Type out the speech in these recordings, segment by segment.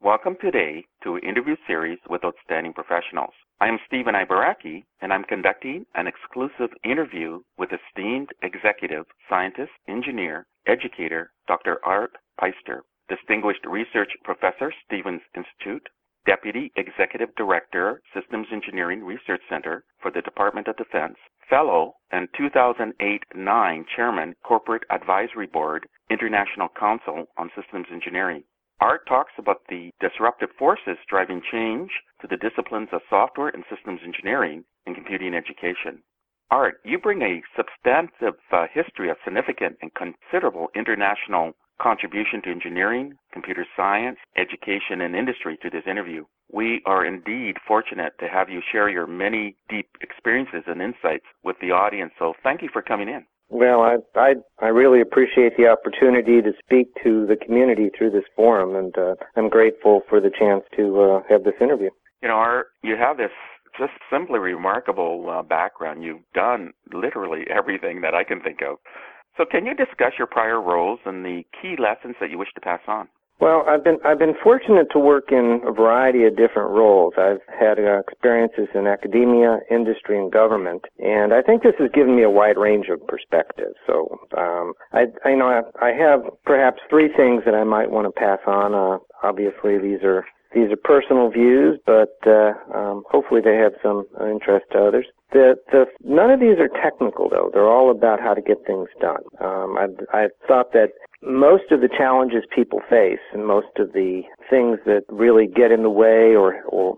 Welcome today to an interview series with outstanding professionals. I am Stephen Ibaraki, and I'm conducting an exclusive interview with esteemed executive, scientist, engineer, educator, Dr. Art Peister, Distinguished Research Professor, Stevens Institute, Deputy Executive Director, Systems Engineering Research Center for the Department of Defense, Fellow and 2008-9 Chairman, Corporate Advisory Board, International Council on Systems Engineering. Art talks about the disruptive forces driving change to the disciplines of software and systems engineering in computing education. Art, you bring a substantive history of significant and considerable international contribution to engineering, computer science, education, and industry to this interview. We are indeed fortunate to have you share your many deep experiences and insights with the audience, so thank you for coming in. Well, I really appreciate the opportunity to speak to the community through this forum, and I'm grateful for the chance to have this interview. You know, Art, you have this just simply remarkable background. You've done literally everything that I can think of. So can you discuss your prior roles and the key lessons that you wish to pass on? Well, I've been fortunate to work in a variety of different roles. I've had experiences in academia, industry, and government, and I think this has given me a wide range of perspectives. So, I have perhaps three things that I might want to pass on. Obviously, these are personal views, but hopefully they have some interest to others. None of these are technical, though. They're all about how to get things done. I've thought that most of the challenges people face and most of the things that really get in the way or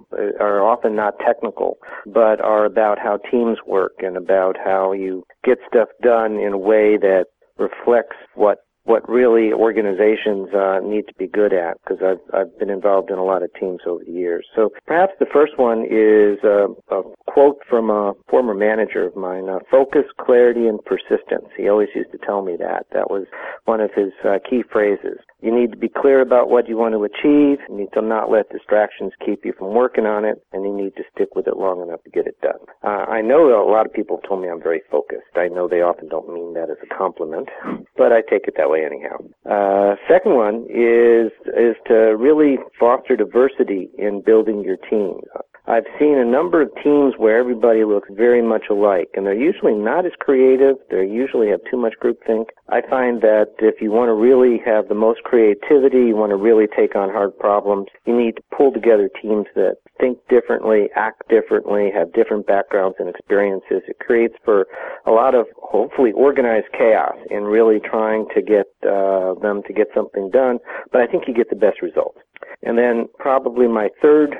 are often not technical, but are about how teams work and about how you get stuff done in a way that reflects what really organizations need to be good at, because I've been involved in a lot of teams over the years. So perhaps the first one is a quote from a former manager of mine, focus, clarity, and persistence. He always used to tell me that. That was one of his key phrases. You need to be clear about what you want to achieve. You need to not let distractions keep you from working on it, and you need to stick with it long enough to get it done. I know that a lot of people have told me I'm very focused. I know they often don't mean that as a compliment, but I take it that way anyhow. Second one is to really foster diversity in building your team. I've seen a number of teams where everybody looks very much alike, and they're usually not as creative. They usually have too much groupthink. I find that if you want to really have the most creativity, you want to really take on hard problems, you need to pull together teams that think differently, act differently, have different backgrounds and experiences. It creates for a lot of, hopefully, organized chaos in really trying to get them to get something done, but I think you get the best results. And then probably my third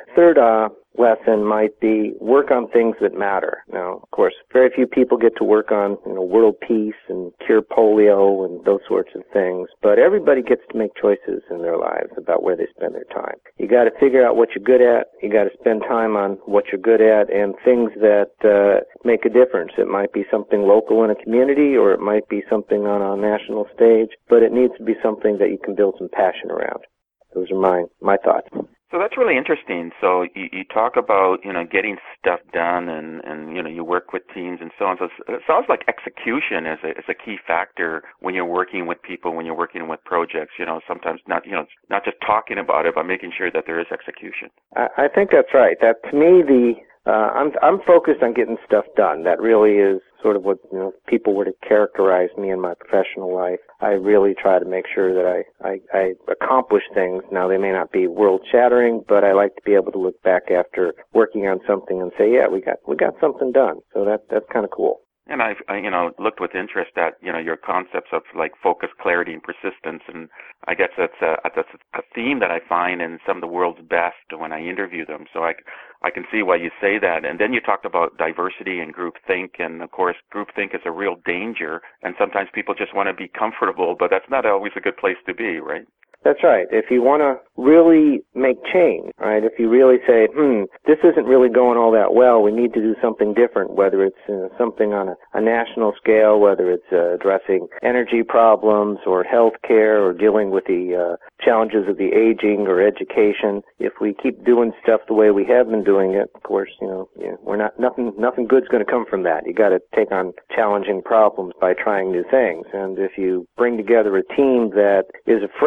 lesson might be work on things that matter. Now, of course, very few people get to work on, world peace and cure polio and those sorts of things, but everybody gets to make choices in their lives about where they spend their time. You got to figure out what you're good at. You got to spend time on what you're good at and things that make a difference. It might be something local in a community, or it might be something on a national stage, but it needs to be something that you can build some passion around. Those are my thoughts. So that's really interesting. So you talk about, getting stuff done and you work with teams and so on. So it sounds like execution is a key factor when you're working with people, when you're working with projects, sometimes not not just talking about it, but making sure that there is execution. I think that's right. That to me, I'm focused on getting stuff done. That really is sort of what, people were to characterize me in my professional life. I really try to make sure that I accomplish things. Now, they may not be world-shattering, but I like to be able to look back after working on something and say, yeah, we got something done. So that's kind of cool. And I've looked with interest at, your concepts of like focus, clarity, and persistence. And I guess that's a theme that I find in some of the world's best when I interview them. So I can see why you say that. And then you talked about diversity and groupthink. And of course, groupthink is a real danger. And sometimes people just want to be comfortable, but that's not always a good place to be, right? That's right. If you want to really make change, right, if you really say, this isn't really going all that well, we need to do something different, whether it's something on a national scale, whether it's addressing energy problems or health care or dealing with the challenges of the aging or education. If we keep doing stuff the way we have been doing it, of course, we're nothing good's going to come from that. You got to take on challenging problems by trying new things. And if you bring together a team that is afraid to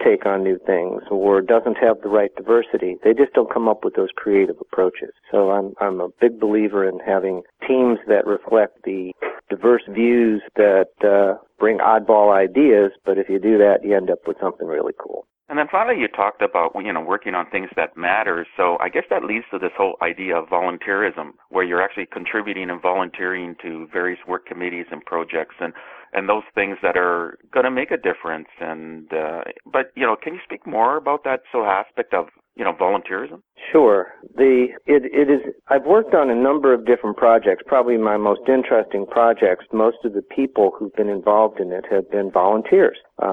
take on new things or doesn't have the right diversity, they just don't come up with those creative approaches. So I'm a big believer in having teams that reflect the diverse views that bring oddball ideas, but if you do that, you end up with something really cool. And then finally, you talked about, working on things that matter. So I guess that leads to this whole idea of volunteerism, where you're actually contributing and volunteering to various work committees and projects and those things that are going to make a difference. And but can you speak more about that aspect of volunteerism? Sure. It is. I've worked on a number of different projects. Probably my most interesting projects. Most of the people who've been involved in it have been volunteers.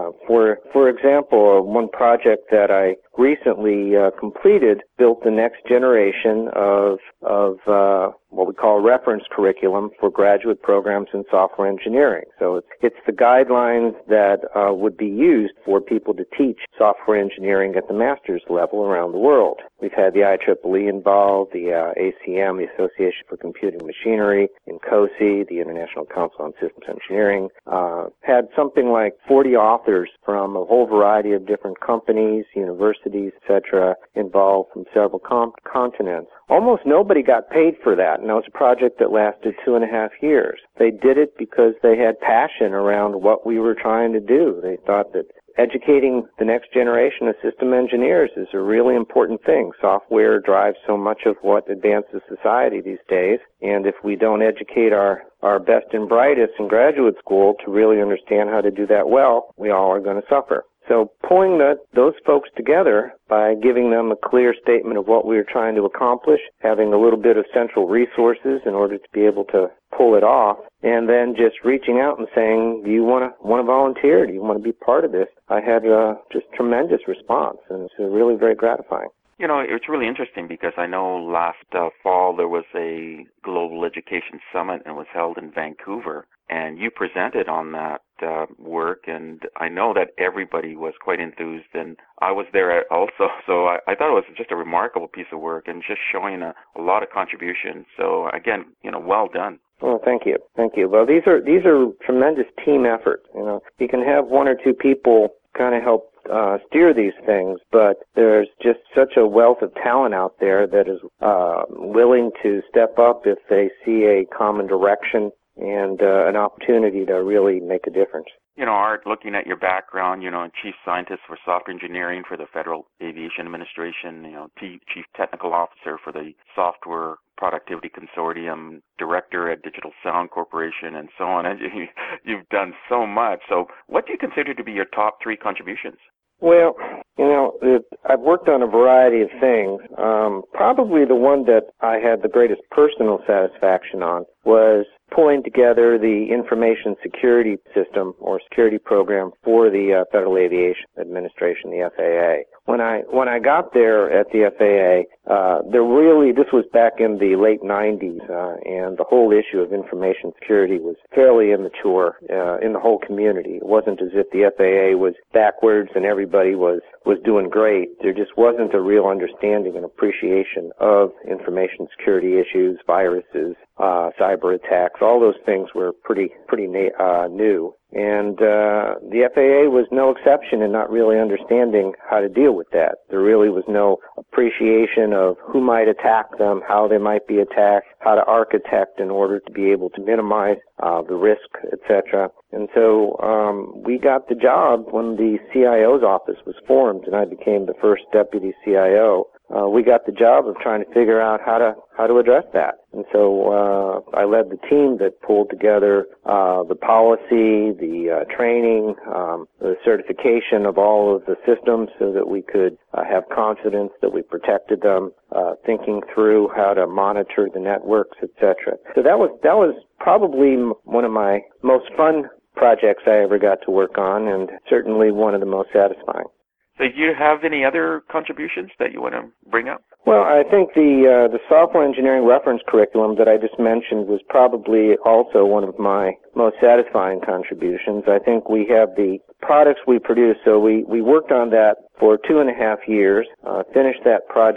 For example, one project that I recently completed built the next generation of what we call reference curriculum for graduate programs in software engineering. So it's the guidelines that would be used for people to teach software engineering at the master's level around the world. We've had the IEEE involved, the ACM, the Association for Computing Machinery, INCOSE, the International Council on Systems Engineering, had something like 40 authors from a whole variety of different companies, universities, etc., involved from several continents. Almost nobody got paid for that, and that was a project that lasted 2.5 years. They did it because they had passion around what we were trying to do. They thought that educating the next generation of system engineers is a really important thing. Software drives so much of what advances society these days, and if we don't educate our best and brightest in graduate school to really understand how to do that well, we all are going to suffer. So pulling those folks together by giving them a clear statement of what we were trying to accomplish, having a little bit of central resources in order to be able to pull it off, and then just reaching out and saying, do you want to volunteer? Do you want to be part of this? I had just tremendous response, and it's really very gratifying. It's really interesting because I know last fall there was a Global Education Summit and it was held in Vancouver, and you presented on that work, and I know that everybody was quite enthused, and I was there also, so I thought it was just a remarkable piece of work and just showing a lot of contribution. So again, well done. Well, thank you. Well, these are tremendous team efforts. You can have one or two people kind of help steer these things, but there's just such a wealth of talent out there that is willing to step up if they see a common direction and an opportunity to really make a difference. Art, looking at your background, Chief Scientist for Software Engineering for the Federal Aviation Administration, Chief Technical Officer for the Software Productivity Consortium, Director at Digital Sound Corporation, and so on. And you've done so much. So what do you consider to be your top 3 contributions? Well, I've worked on a variety of things. Probably the one that I had the greatest personal satisfaction on was pulling together the information security system or security program for the Federal Aviation Administration, the FAA. When I got there at the FAA, this was back in the late 90s, and the whole issue of information security was fairly immature in the whole community. It wasn't as if the FAA was backwards and everybody was doing great. There just wasn't a real understanding and appreciation of information security issues, viruses, cyber attacks. All those things were pretty new. And the FAA was no exception in not really understanding how to deal with that. There really was no appreciation of who might attack them, how they might be attacked, how to architect in order to be able to minimize the risk, etc. And so we got the job when the CIO's office was formed, and I became the first deputy CIO. We got the job of trying to figure out how to address that. And so I led the team that pulled together the policy, the training, the certification of all of the systems so that we could have confidence that we protected them, thinking through how to monitor the networks, etc. So that was probably one of my most fun projects I ever got to work on, and certainly one of the most satisfying. So do you have any other contributions that you want to bring up? Well, I think the software engineering reference curriculum that I just mentioned was probably also one of my most satisfying contributions. I think we have the products we produce, so we worked on that for 2.5 years, finished that project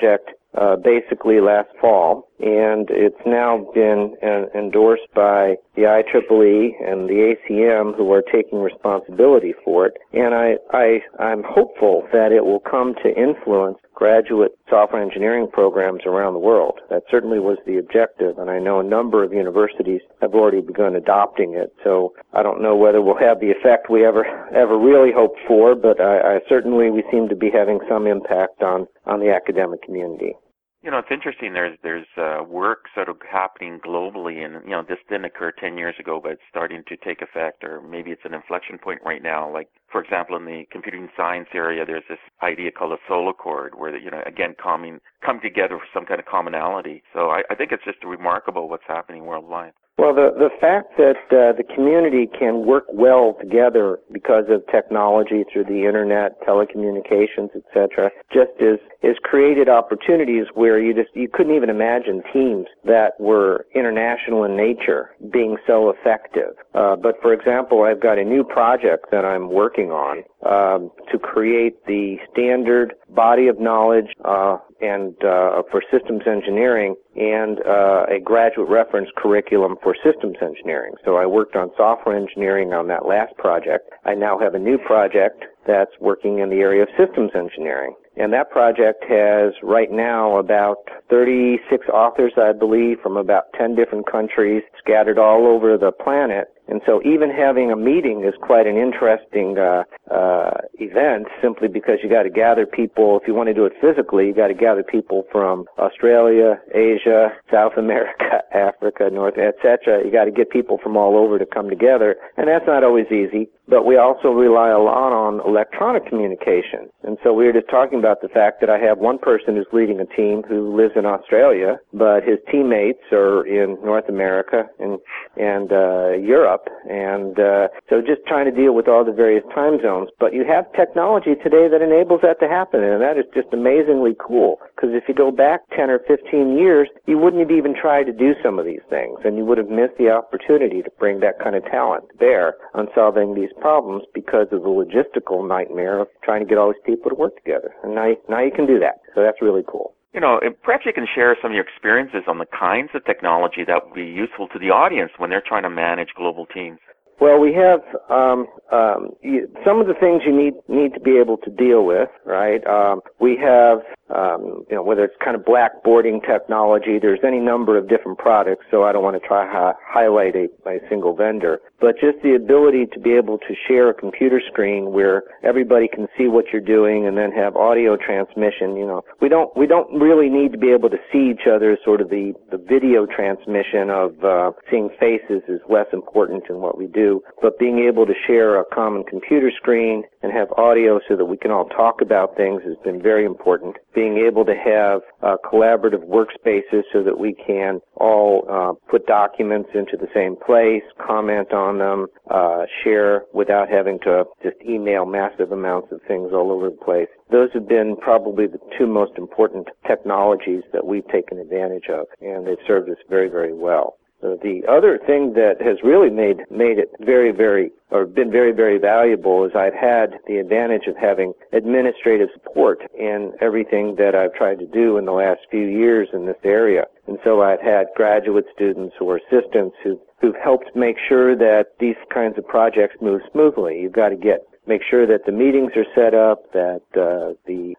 basically last fall, and it's now been endorsed by the IEEE and the ACM, who are taking responsibility for it. And I'm hopeful that it will come to influence graduate software engineering programs around the world. That certainly was the objective, and I know a number of universities have already begun adopting it. So I don't know whether we'll have the effect we ever really hoped for, but certainly we seem to be having some impact on the academic community. You know, it's interesting. There's work sort of happening globally, and you know, this didn't occur 10 years ago, but it's starting to take effect, or maybe it's an inflection point right now. Like, for example, in the computing science area, there's this idea called a solo chord, where again, come together for some kind of commonality. So I think it's just remarkable what's happening worldwide. Well, the fact that the community can work well together because of technology through the internet, telecommunications, etc., just is created opportunities where you couldn't even imagine teams that were international in nature being so effective. But for example, I've got a new project that I'm working on to create the standard body of knowledge and for systems engineering and a graduate reference curriculum for systems engineering. So I worked on software engineering on that last project. I now have a new project that's working in the area of systems engineering. And that project has right now about 36 authors, I believe, from about 10 different countries scattered all over the planet. And so even having a meeting is quite an interesting event, simply because you got to gather people. If you want to do it physically, you got to gather people from Australia, Asia, South America, Africa, North, etc. You got to get people from all over to come together, and that's not always easy. But we also rely a lot on electronic communication. And so we were just talking about the fact that I have one person who's leading a team who lives in Australia, but his teammates are in North America and Europe. And so just trying to deal with all the various time zones. But you have technology today that enables that to happen, and that is just amazingly cool. Because if you go back 10 or 15 years, you wouldn't have even tried to do some of these things, and you would have missed the opportunity to bring that kind of talent there on solving these problems because of the logistical nightmare of trying to get all these people to work together. And now you can do that. So that's really cool. You know, perhaps you can share some of your experiences on the kinds of technology that would be useful to the audience when they're trying to manage global teams. Well, we have some of the things you need to be able to deal with, right? We have whether it's kind of blackboarding technology. There's any number of different products, so I don't want to try to highlight a single vendor. But just the ability to be able to share a computer screen where everybody can see what you're doing, and then have audio transmission. You know, we don't really need to be able to see each other. Sort of the video transmission of seeing faces is less important in what we do. But being able to share a common computer screen and have audio so that we can all talk about things has been very important. Being able to have collaborative workspaces so that we can all put documents into the same place, comment on them, share without having to just email massive amounts of things all over the place. Those have been probably the two most important technologies that we've taken advantage of, and they've served us very, very well. The other thing that has really made it very, very, or been very, very valuable is I've had the advantage of having administrative support in everything that I've tried to do in the last few years in this area. And so I've had graduate students or assistants who've helped make sure that these kinds of projects move smoothly. You've got to make sure that the meetings are set up, that the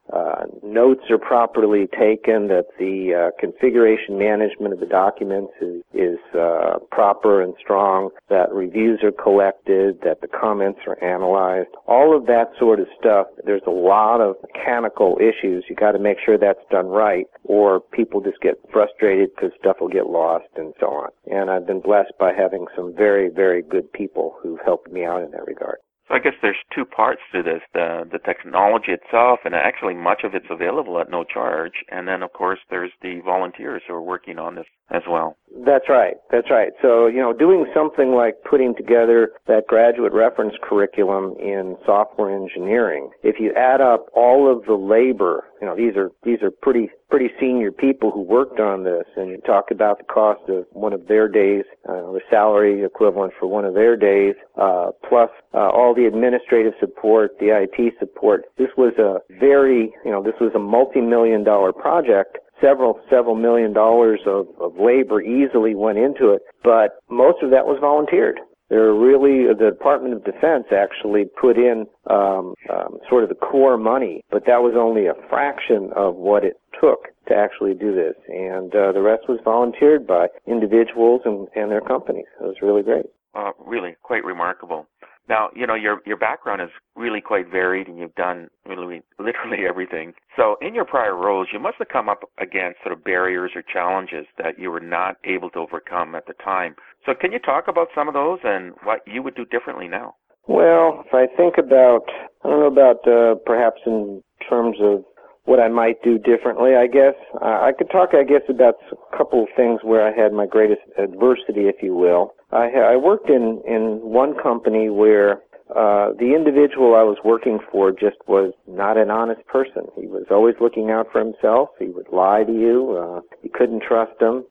notes are properly taken, that the configuration management of the documents is proper and strong, that reviews are collected, that the comments are analyzed. All of that sort of stuff, there's a lot of mechanical issues. You got to make sure that's done right, or people just get frustrated because stuff will get lost and so on. And I've been blessed by having some very, very good people who've helped me out in that regard. So I guess there's two parts to this, the technology itself, and actually much of it's available at no charge, and then of course there's the volunteers who are working on this as well. That's right. So, doing something like putting together that graduate reference curriculum in software engineering, if you add up all of the labor, these are pretty senior people who worked on this, and you talk about the cost of one of their days, the salary equivalent for one of their days, plus all the administrative support, the IT support. This was a multi-million-dollar project. several $million of labor easily went into it, but most of that was volunteered. The Department of Defense actually put in sort of the core money, but that was only a fraction of what it took to actually do this. And the rest was volunteered by individuals and their companies. It was really great. Really quite remarkable. Now, your background is really quite varied, and you've done really, literally everything. So in your prior roles, you must have come up against sort of barriers or challenges that you were not able to overcome at the time. So can you talk about some of those and what you would do differently now? Well, if I think about, I don't know about perhaps in terms of what I might do differently, I guess. I could talk, about a couple of things where I had my greatest adversity, if you will. I worked in one company where the individual I was working for just was not an honest person. He was always looking out for himself. He would lie to you. You couldn't trust him.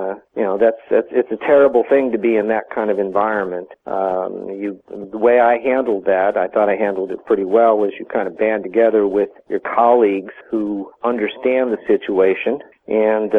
It's a terrible thing to be in that kind of environment. The way I handled that, I thought I handled it pretty well, was you kind of band together with your colleagues who understand the situation, and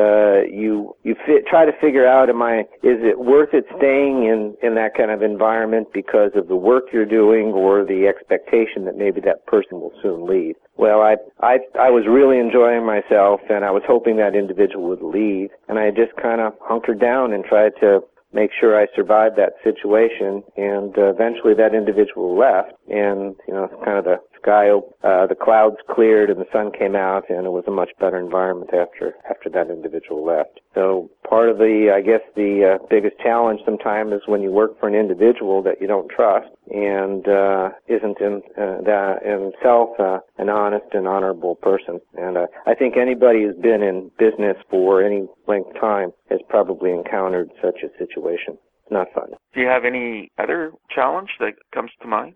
try to figure out, is it worth it staying in that kind of environment because of the work you're doing or the expectation that maybe that person will soon leave? Well, I was really enjoying myself, and I was hoping that individual would leave, and I just kind of hunkered down and tried to make sure I survived that situation, and eventually that individual left, and kind of the clouds cleared and the sun came out, and it was a much better environment after that individual left. So part of the biggest challenge sometimes is when you work for an individual that you don't trust and isn't himself an honest and honorable person. And I think anybody who's been in business for any length of time has probably encountered such a situation. It's not fun. Do you have any other challenge that comes to mind?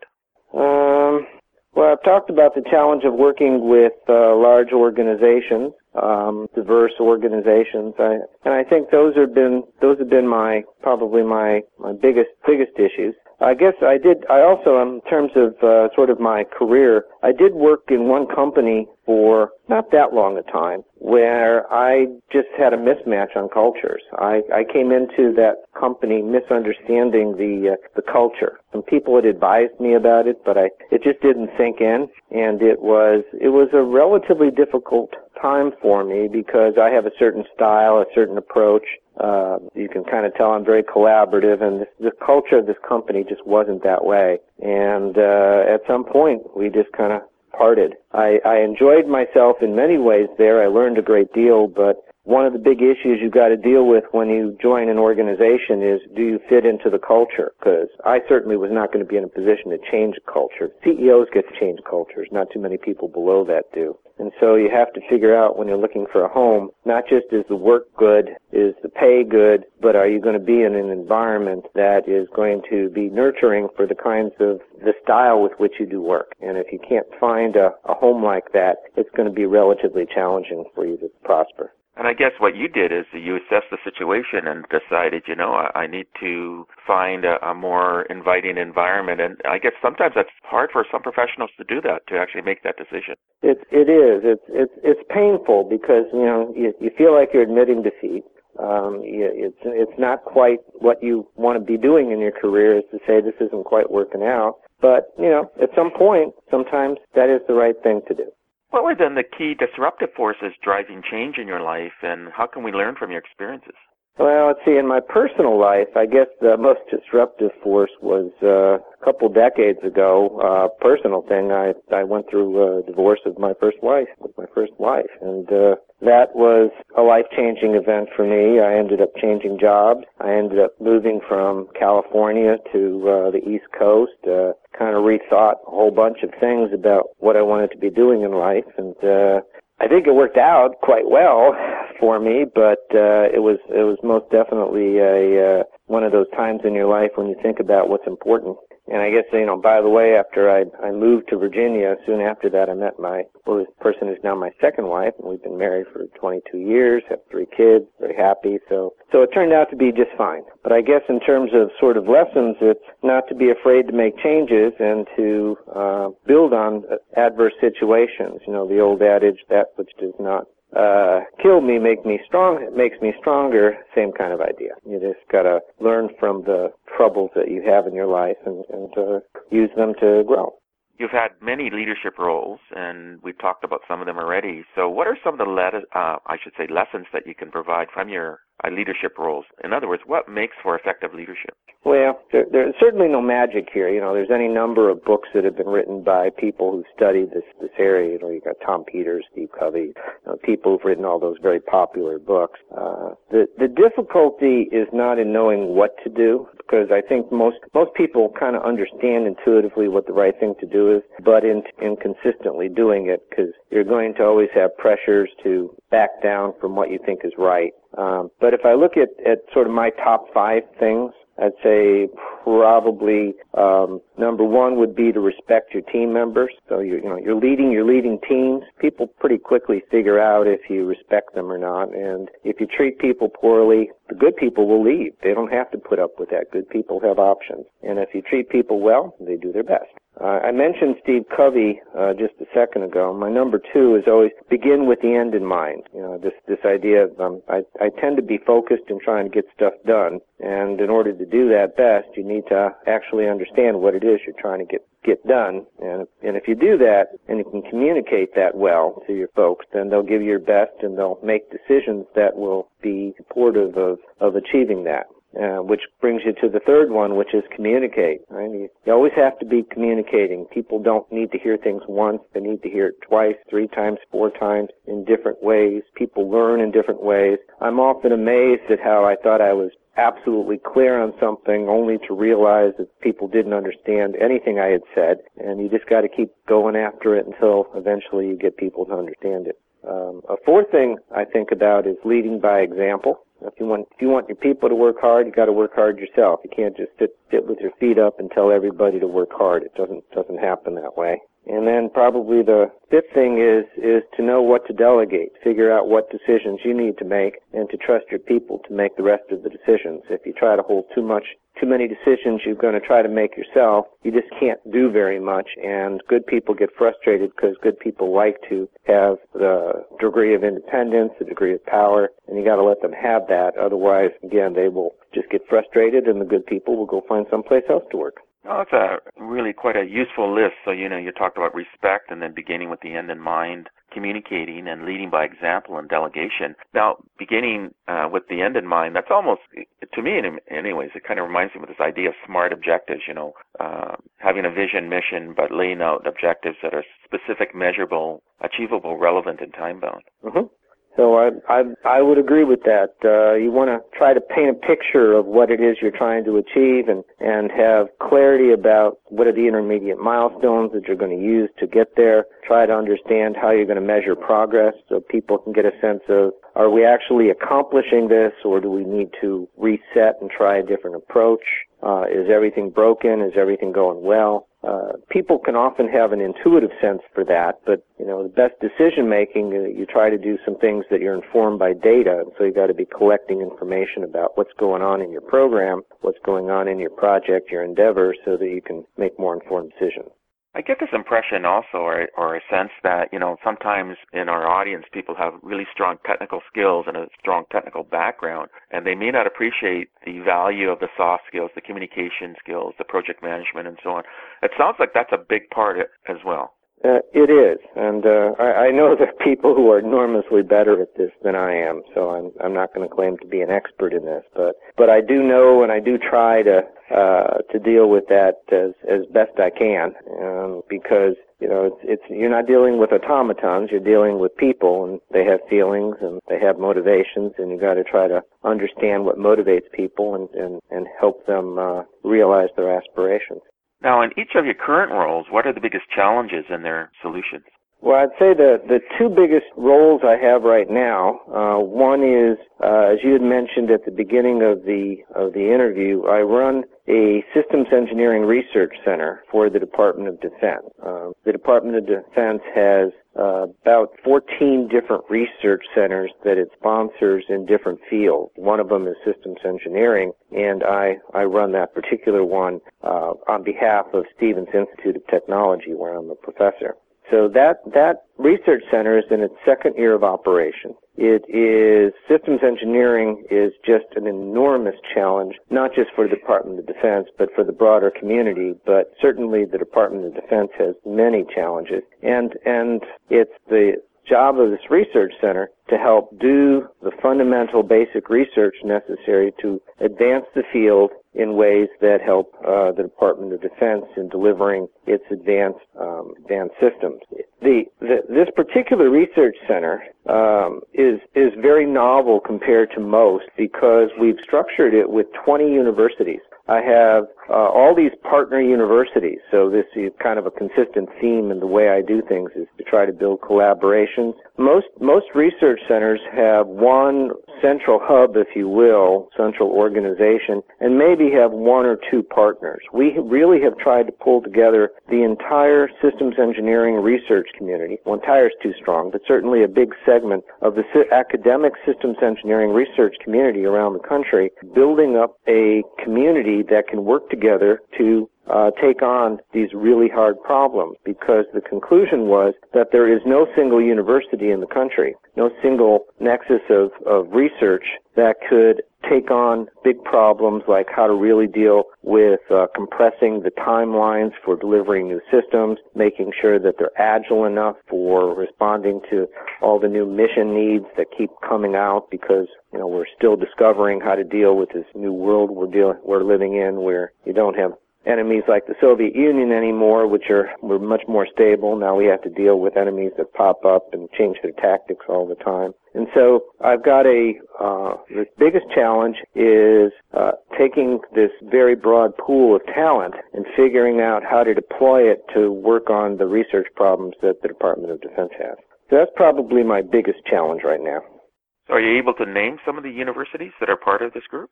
Well, I've talked about the challenge of working with large organizations, diverse organizations, and I think those have been probably my biggest issues. I guess I also, in terms of sort of my career, I did work in one company for not that long a time where I just had a mismatch on cultures. I came into that company misunderstanding the culture. Some people had advised me about it, but it just didn't sink in, and it was a relatively difficult time for me because I have a certain style, a certain approach. You can kind of tell I'm very collaborative, and the culture of this company just wasn't that way. And at some point, we just kind of parted. I enjoyed myself in many ways there. I learned a great deal, but one of the big issues you've got to deal with when you join an organization is, do you fit into the culture? Because I certainly was not going to be in a position to change culture. CEOs get to change cultures. Not too many people below that do. And so you have to figure out when you're looking for a home, not just is the work good, is the pay good, but are you going to be in an environment that is going to be nurturing for the kinds of the style with which you do work. And if you can't find a home like that, it's going to be relatively challenging for you to prosper. And I guess what you did is you assessed the situation and decided, I need to find a more inviting environment. And I guess sometimes that's hard for some professionals to do that, to actually make that decision. It is. It's painful because, you feel like you're admitting defeat. It's not quite what you want to be doing in your career, is to say this isn't quite working out. But, at some point, sometimes that is the right thing to do. What were then the key disruptive forces driving change in your life, and how can we learn from your experiences? Well, let's see, in my personal life, I guess the most disruptive force was a couple decades ago, personal thing. I went through a divorce with my first wife, and that was a life-changing event for me. I ended up changing jobs. I ended up moving from California to the East Coast, kind of rethought a whole bunch of things about what I wanted to be doing in life, and I think it worked out quite well for me, but it was most definitely one of those times in your life when you think about what's important. And I guess, by the way, after I moved to Virginia, soon after that I met this person who's now my second wife, and we've been married for 22 years, have 3 kids, very happy. So it turned out to be just fine. But I guess in terms of sort of lessons, it's not to be afraid to make changes and to build on adverse situations. The old adage, that which does not kill me, make me strong, it makes me stronger, same kind of idea. You just got to learn from the troubles that you have in your life and use them to grow. You've had many leadership roles, and we've talked about some of them already. So what are some of the lessons that you can provide from your leadership roles? In other words, what makes for effective leadership? Well, there's certainly no magic here. There's any number of books that have been written by people who studied this area. You got Tom Peters, Steve Covey, people who've written all those very popular books. The difficulty is not in knowing what to do, because I think most people kind of understand intuitively what the right thing to do is, but in consistently doing it, because you're going to always have pressures to back down from what you think is right. But if I look at sort of my top 5 things, I'd say probably number 1 would be to respect your team members. So you're leading teams. People pretty quickly figure out if you respect them or not. And if you treat people poorly, the good people will leave. They don't have to put up with that. Good people have options. And if you treat people well, they do their best. I mentioned Steve Covey just a second ago. My number 2 is always begin with the end in mind. This idea of I tend to be focused in trying to get stuff done, and in order to do that best, you need to actually understand what it is you're trying to get done. And if you do that and you can communicate that well to your folks, then they'll give you your best and they'll make decisions that will be supportive of achieving that. Which brings you to the third one, which is communicate. Right? You always have to be communicating. People don't need to hear things once. They need to hear it twice, 3 times, 4 times in different ways. People learn in different ways. I'm often amazed at how I thought I was absolutely clear on something only to realize that people didn't understand anything I had said. And you just got to keep going after it until eventually you get people to understand it. A fourth thing I think about is leading by example. If you want your people to work hard, you got to work hard yourself. You can't just sit with your feet up and tell everybody to work hard. It doesn't happen that way. And then probably the fifth thing is to know what to delegate. Figure out what decisions you need to make and to trust your people to make the rest of the decisions. If you try to hold too many decisions you're going to try to make yourself, you just can't do very much, and good people get frustrated because good people like to have the degree of independence, the degree of power, and you got to let them have that. Otherwise, again, they will just get frustrated and the good people will go find someplace else to work. Oh, it's really quite a useful list. So, you talked about respect and then beginning with the end in mind, communicating and leading by example and delegation. Now, beginning with the end in mind, that's almost, to me anyways, it kind of reminds me of this idea of SMART objectives, having a vision, mission, but laying out objectives that are specific, measurable, achievable, relevant, and time-bound. Mm-hmm. So I would agree with that. You want to try to paint a picture of what it is you're trying to achieve and have clarity about what are the intermediate milestones that you're going to use to get there. Try to understand how you're going to measure progress so people can get a sense of, are we actually accomplishing this, or do we need to reset and try a different approach? Is everything broken? Is everything going well? People can often have an intuitive sense for that, but, the best decision making, you try to do some things that you're informed by data, and so you got to be collecting information about what's going on in your program, what's going on in your project, your endeavor, so that you can make more informed decisions. I get this impression also, or a sense that, sometimes in our audience, people have really strong technical skills and a strong technical background, and they may not appreciate the value of the soft skills, the communication skills, the project management, and so on. It sounds like that's a big part as well. It is, and I know there are people who are enormously better at this than I am, so I'm not going to claim to be an expert in this, but I do know and I do try to deal with that as best I can, because it's you're not dealing with automatons, you're dealing with people, and they have feelings and they have motivations, and you got to try to understand what motivates people and help them realize their aspirations. Now, in each of your current roles, what are the biggest challenges and their solutions? Well, I'd say the 2 biggest roles I have right now, one is, as you had mentioned at the beginning of the interview, I run a systems engineering research center for the Department of Defense. The Department of Defense has about 14 different research centers that it sponsors in different fields. One of them is systems engineering, and I run that particular one on behalf of Stevens Institute of Technology, where I'm a professor. So that research center is in its second year of operation. Systems engineering is just an enormous challenge, not just for the Department of Defense, but for the broader community. But certainly the Department of Defense has many challenges. And it's the job of this research center to help do the fundamental basic research necessary to advance the field in ways that help the Department of Defense in delivering its advanced systems. This particular research center is very novel compared to most because we've structured it with 20 universities. I have all these partner universities, so this is kind of a consistent theme in the way I do things is to try to build collaborations. Most research centers have one central hub, if you will, central organization, and maybe have one or two partners. We really have tried to pull together the entire systems engineering research community. Well, entire is too strong, but certainly a big segment of the academic systems engineering research community around the country, building up a community that can work together to take on these really hard problems, because the conclusion was that there is no single university in the country, no single nexus of research that could take on big problems like how to really deal with compressing the timelines for delivering new systems, making sure that they're agile enough for responding to all the new mission needs that keep coming out, because we're still discovering how to deal with this new world we're living in, where you don't have enemies like the Soviet Union anymore, were much more stable. Now we have to deal with enemies that pop up and change their tactics all the time. And so I've got the biggest challenge is taking this very broad pool of talent and figuring out how to deploy it to work on the research problems that the Department of Defense has. So that's probably my biggest challenge right now. So are you able to name some of the universities that are part of this group?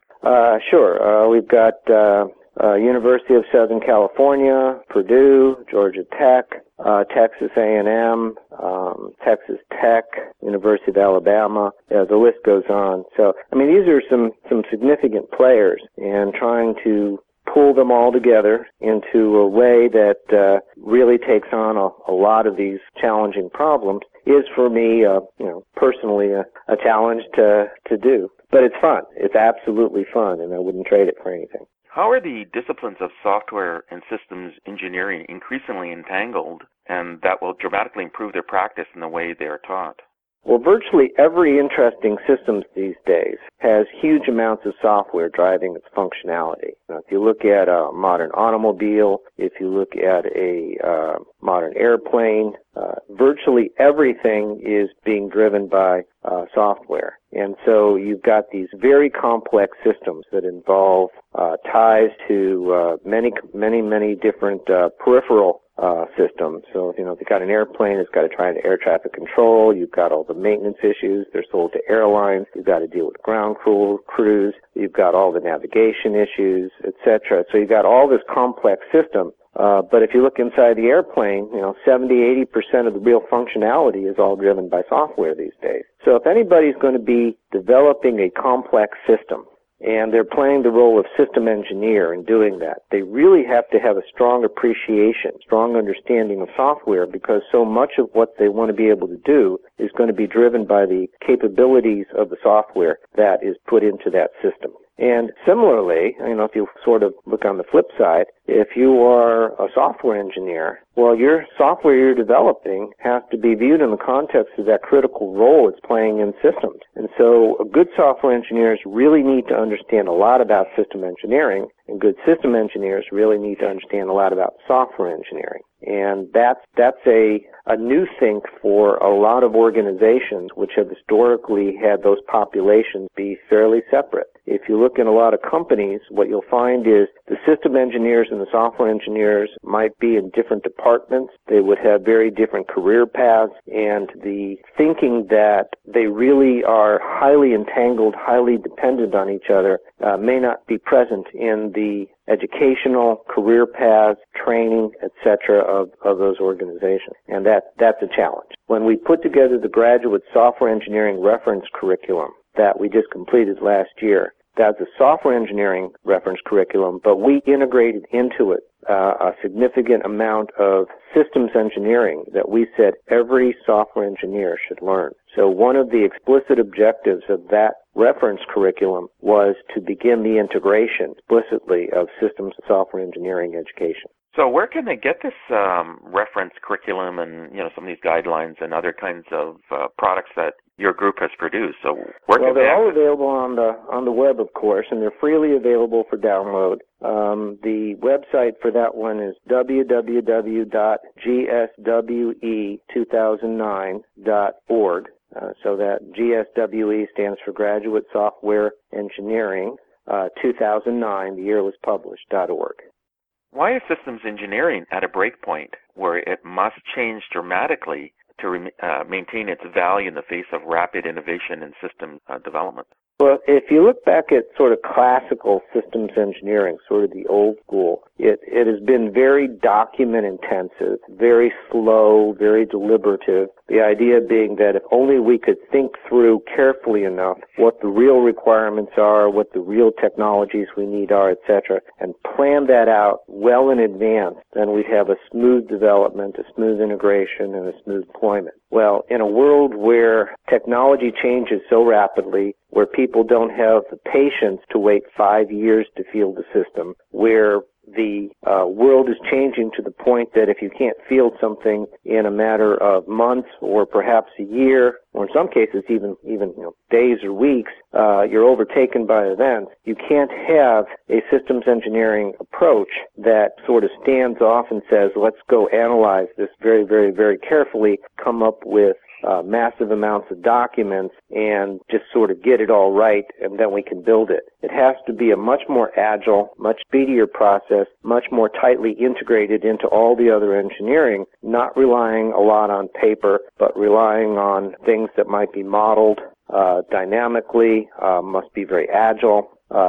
Sure. We've got University of Southern California, Purdue, Georgia Tech, Texas A&M, Texas Tech, University of Alabama. The list goes on. So, these are some significant players, and trying to pull them all together into a way that really takes on a lot of these challenging problems is, for me, personally a challenge to do. But it's fun. It's absolutely fun, and I wouldn't trade it for anything. How are the disciplines of software and systems engineering increasingly entangled, and that will dramatically improve their practice in the way they are taught? Well, virtually every interesting systems these days has huge amounts of software driving its functionality. Now, if you look at a modern automobile, if you look at a modern airplane, virtually everything is being driven by software. And so you've got these very complex systems that involve ties to many different peripheral systems. So, if you've got an airplane, it's got to try to air traffic control. You've got all the maintenance issues. They're sold to airlines. You've got to deal with ground crews. You've got all the navigation issues, etc. So you've got all this complex system. But if you look inside the airplane, 70-80% of the real functionality is all driven by software these days. So if anybody's going to be developing a complex system, and they're playing the role of system engineer in doing that, they really have to have a strong appreciation, strong understanding of software, because so much of what they want to be able to do is going to be driven by the capabilities of the software that is put into that system. And similarly, if you sort of look on the flip side, if you are a software engineer, well, your software you're developing has to be viewed in the context of that critical role it's playing in systems. And so good software engineers really need to understand a lot about system engineering, and good system engineers really need to understand a lot about software engineering. And that's a new thing for a lot of organizations which have historically had those populations be fairly separate. If you look in a lot of companies, what you'll find is the system engineers and the software engineers might be in different departments. They would have very different career paths, and the thinking that they really are highly entangled, highly dependent on each other may not be present in the educational, career paths, training, etc. of those organizations. And that's a challenge. When we put together the graduate software engineering reference curriculum that we just completed last year, that's a software engineering reference curriculum, but we integrated into it a significant amount of systems engineering that we said every software engineer should learn. So one of the explicit objectives of that reference curriculum was to begin the integration explicitly of systems and software engineering education. So where can they get this reference curriculum and some of these guidelines and other kinds of products that your group has produced? So they're all available on the web, of course, and they're freely available for download. The website for that one is www.gswe2009.org. So that GSWE stands for Graduate Software Engineering 2009. The year it was published. .org. Why is systems engineering at a breakpoint where it must change dramatically to maintain its value in the face of rapid innovation in system development? Well, if you look back at sort of classical systems engineering, sort of the old school, it has been very document intensive, very slow, very deliberative. The idea being that if only we could think through carefully enough what the real requirements are, what the real technologies we need are, etc., and plan that out well in advance, then we'd have a smooth development, a smooth integration, and a smooth deployment. Well, in a world where technology changes so rapidly, where people don't have the patience to wait 5 years to field a system, where the world is changing to the point that if you can't field something in a matter of months or perhaps a year, or in some cases even days or weeks, you're overtaken by events. You can't have a systems engineering approach that sort of stands off and says, let's go analyze this very, very, very carefully, come up with massive amounts of documents and just sort of get it all right, and then we can build it. It has to be a much more agile, much speedier process, much more tightly integrated into all the other engineering, not relying a lot on paper, but relying on things that might be modeled dynamically, must be very agile,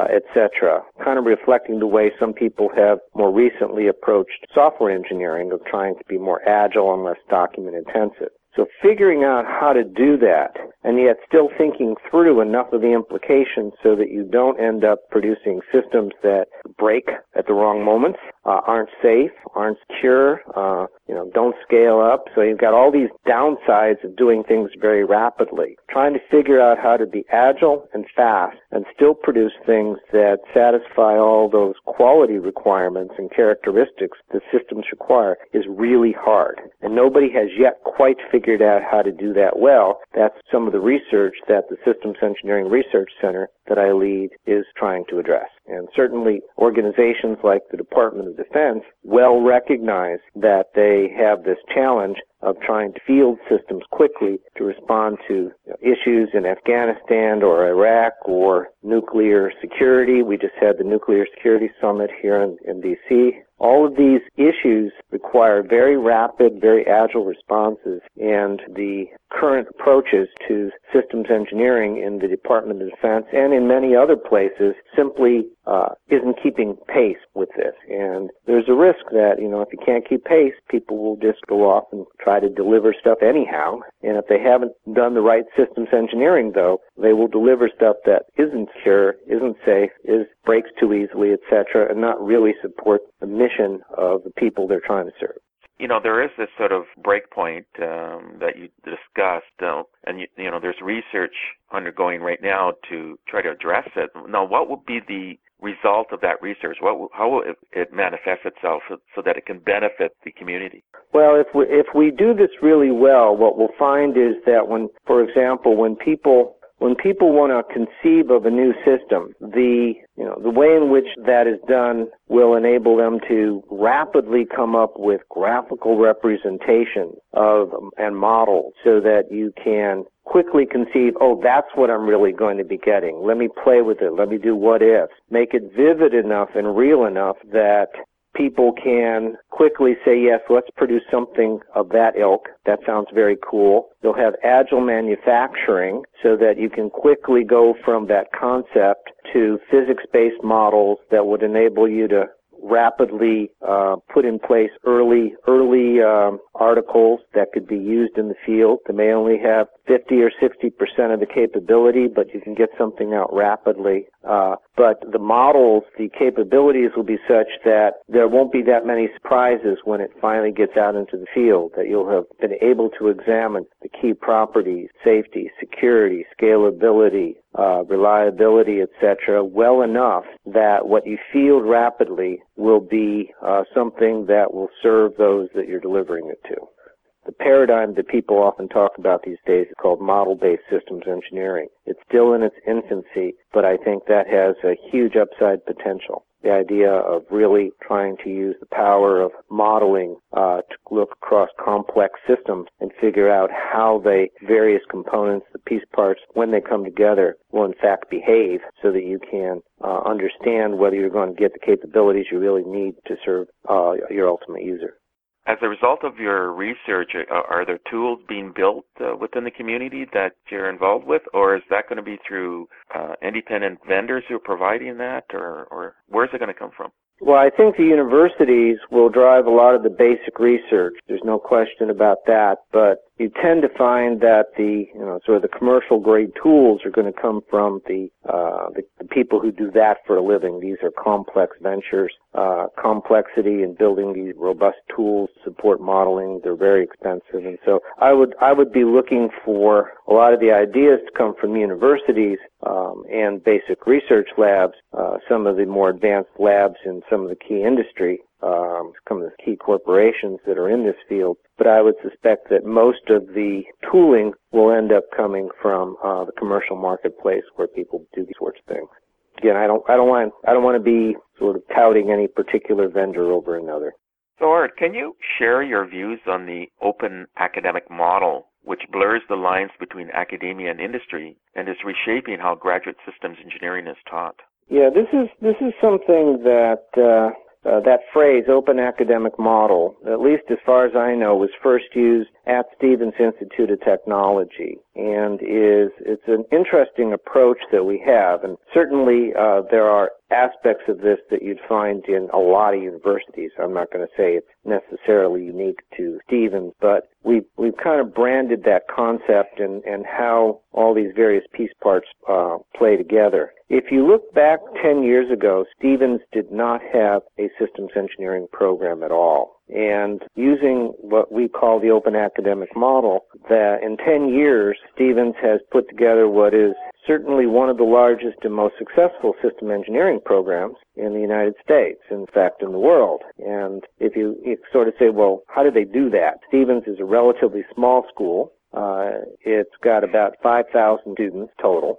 etc. Kind of reflecting the way some people have more recently approached software engineering, of trying to be more agile and less document intensive. So figuring out how to do that, and yet still thinking through enough of the implications so that you don't end up producing systems that break at the wrong moments, aren't safe, aren't secure, don't scale up. So you've got all these downsides of doing things very rapidly. Trying to figure out how to be agile and fast and still produce things that satisfy all those quality requirements and characteristics that systems require is really hard. And nobody has yet quite figured out how to do that well. That's some of the research that the Systems Engineering Research Center that I lead is trying to address. And certainly organizations like the Department of Defense well recognize that they have this challenge of trying to field systems quickly to respond to issues in Afghanistan or Iraq or nuclear security. We just had the Nuclear Security Summit here in D.C. All of these issues require very rapid, very agile responses, and the current approaches to systems engineering in the Department of Defense and in many other places simply isn't keeping pace with this. And there's a risk that, if you can't keep pace, people will just go off and try to deliver stuff anyhow. And if they haven't done the right systems engineering, though, they will deliver stuff that isn't secure, isn't safe, breaks too easily, etc., and not really support the mission of the people they're trying to serve. There is this sort of breakpoint that you discussed, and there's research undergoing right now to try to address it. Now, what would be the result of that research? How will it manifest itself so that it can benefit the community? Well, if we do this really well, what we'll find is that for example, when people want to conceive of a new system, the way in which that is done will enable them to rapidly come up with graphical representation of and models so that you can quickly conceive, that's what I'm really going to be getting. Let me play with it. Let me do what ifs. Make it vivid enough and real enough that people can quickly say, yes, let's produce something of that ilk. That sounds very cool. They'll have agile manufacturing so that you can quickly go from that concept to physics-based models that would enable you to rapidly put in place early articles that could be used in the field. They may only have 50 or 60% of the capability, but you can get something out rapidly. But the models, the capabilities will be such that there won't be that many surprises when it finally gets out into the field, that you'll have been able to examine the key properties, safety, security, scalability, reliability, etc., well enough that what you field rapidly will be something that will serve those that you're delivering it to. The paradigm that people often talk about these days is called model-based systems engineering. It's still in its infancy, but I think that has a huge upside potential. The idea of really trying to use the power of modeling to look across complex systems and figure out how the various components, the piece parts, when they come together, will in fact behave so that you can understand whether you're going to get the capabilities you really need to serve your ultimate user. As a result of your research, are there tools being built within the community that you're involved with, or is that going to be through independent vendors who are providing that, or where's it going to come from? Well, I think the universities will drive a lot of the basic research. There's no question about that. But you tend to find that the commercial grade tools are going to come from the people who do that for a living. These are complex ventures. Complexity in building these robust tools to support modeling, they're very expensive. And so I would be looking for a lot of the ideas to come from universities and basic research labs, some of the more advanced labs in some of the key industry, some of the key corporations that are in this field. But I would suspect that most of the tooling will end up coming from the commercial marketplace where people do these sorts of things. Again, I don't want to be sort of touting any particular vendor over another. So, Art, can you share your views on the open academic model, which blurs the lines between academia and industry and is reshaping how graduate systems engineering is taught? Yeah, this is something that that phrase, open academic model, at least as far as I know, was first used at Stevens Institute of Technology, and it's an interesting approach that we have. And certainly there are aspects of this that you'd find in a lot of universities. I'm not going to say it's necessarily unique to Stevens, but we've kind of branded that concept and how all these various piece parts play together. If you look back 10 years ago, Stevens did not have a systems engineering program at all. And using what we call the open academic model, that in 10 years, Stevens has put together what is certainly one of the largest and most successful system engineering programs in the United States, in fact, in the world. And if you sort of say, well, how did they do that? Stevens is a relatively small school. It's got about 5,000 students total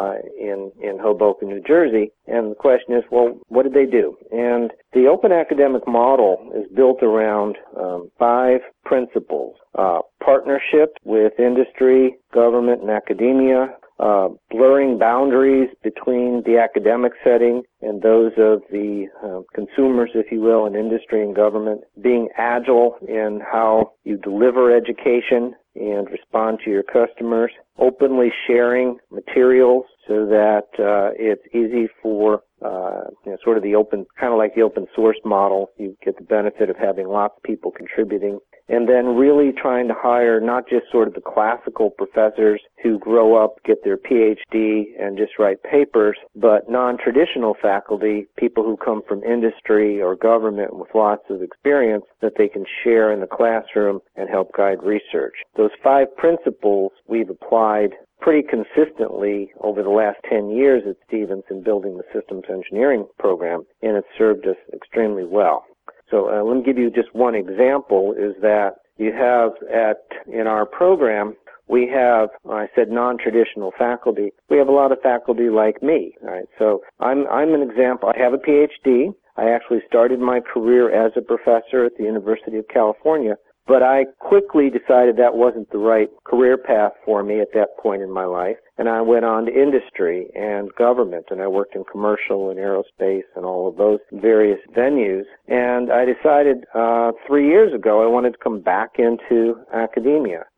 in Hoboken, New Jersey. And the question is, well, what did they do? And the open academic model is built around 5 principles. Partnership with industry, government, and academia, blurring boundaries between the academic setting and those of the consumers, if you will, in industry and government, being agile in how you deliver education and respond to your customers, openly sharing materials so that it's easy for sort of the open, kind of like the open source model. You get the benefit of having lots of people contributing. And then really trying to hire not just sort of the classical professors who grow up, get their PhD, and just write papers, but non-traditional faculty, people who come from industry or government with lots of experience that they can share in the classroom and help guide research. Those 5 principles we've applied pretty consistently over the last 10 years at Stevens in building the systems engineering program, and it's served us extremely well. So let me give you just one example, is that you have in our program, we have, I said non-traditional faculty. We have a lot of faculty like me, right? So I'm an example. I have a PhD. I actually started my career as a professor at the University of California, but I quickly decided that wasn't the right career path for me at that point in my life, and I went on to industry and government, and I worked in commercial and aerospace and all of those various venues, and I decided 3 years ago I wanted to come back into academia.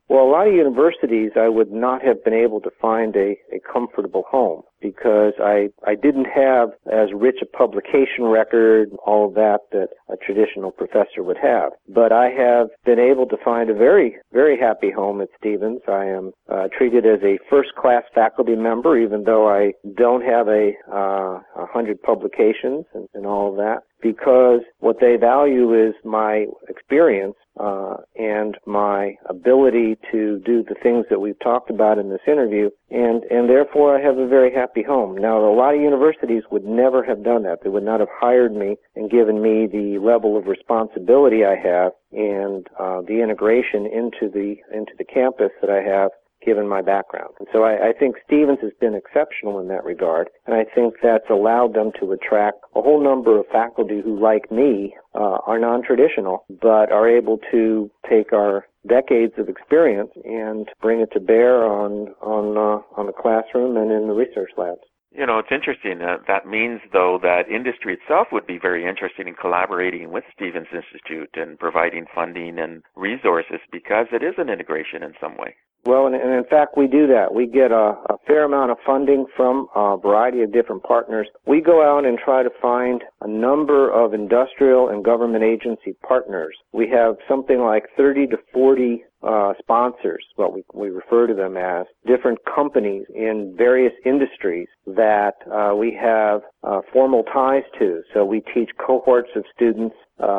Well, a lot of universities I would not have been able to find a comfortable home because I didn't have as rich a publication record, all of that a traditional professor would have. But I have been able to find a very, very happy home at Stevens. I am treated as a first-class faculty member, even though I don't have 100 publications and all of that, because what they value is my experience and my ability to do the things that we've talked about in this interview, and therefore I have a very happy home. Now, a lot of universities would never have done that. They would not have hired me and given me the level of responsibility I have and the integration into the campus that I have, given my background. And so I think Stevens has been exceptional in that regard, and I think that's allowed them to attract a whole number of faculty who, like me, are non-traditional, but are able to take our decades of experience and bring it to bear on the classroom and in the research labs. You know, it's interesting. That means, though, that industry itself would be very interested in collaborating with Stevens Institute and providing funding and resources because it is an integration in some way. Well, and in fact, we do that. We get a fair amount of funding from a variety of different partners. We go out and try to find a number of industrial and government agency partners. We have something like 30 to 40 sponsors, what we refer to them as, different companies in various industries that we have formal ties to. So we teach cohorts of students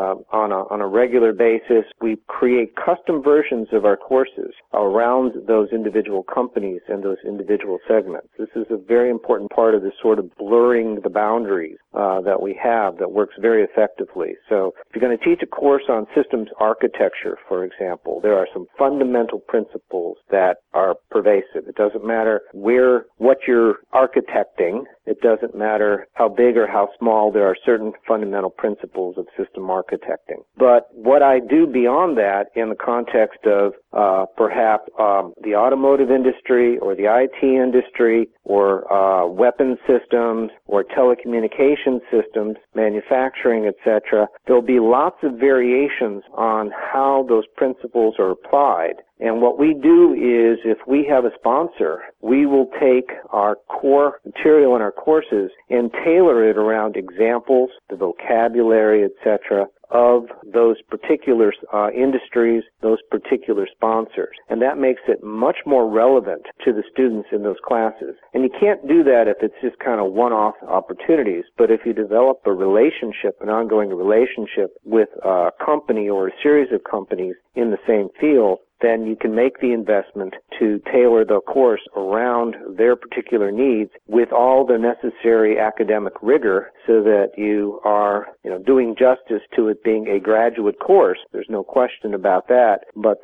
on a regular basis. We create custom versions of our courses around those individual companies and those individual segments. This is a very important part of this sort of blurring the boundaries that we have that works very effectively. So if you're going to teach a course on systems architecture, for example, there are some fundamental principles that are pervasive. It doesn't matter what you're architecting. It doesn't matter how big or how small. There are certain fundamental principles of system architecting. But what I do beyond that in the context of perhaps the automotive industry or the IT industry or weapons systems or telecommunication systems, manufacturing, etc., there'll be lots of variations on how those principles are applied. And what we do is, if we have a sponsor, we will take our core material in our courses and tailor it around examples, the vocabulary, etc., of those particular industries, those particular sponsors. And that makes it much more relevant to the students in those classes. And you can't do that if it's just kind of one-off opportunities. But if you develop a relationship, an ongoing relationship with a company or a series of companies in the same field, then you can make the investment to tailor the course around their particular needs with all the necessary academic rigor so that you are, doing justice to it being a graduate course. There's no question about that, but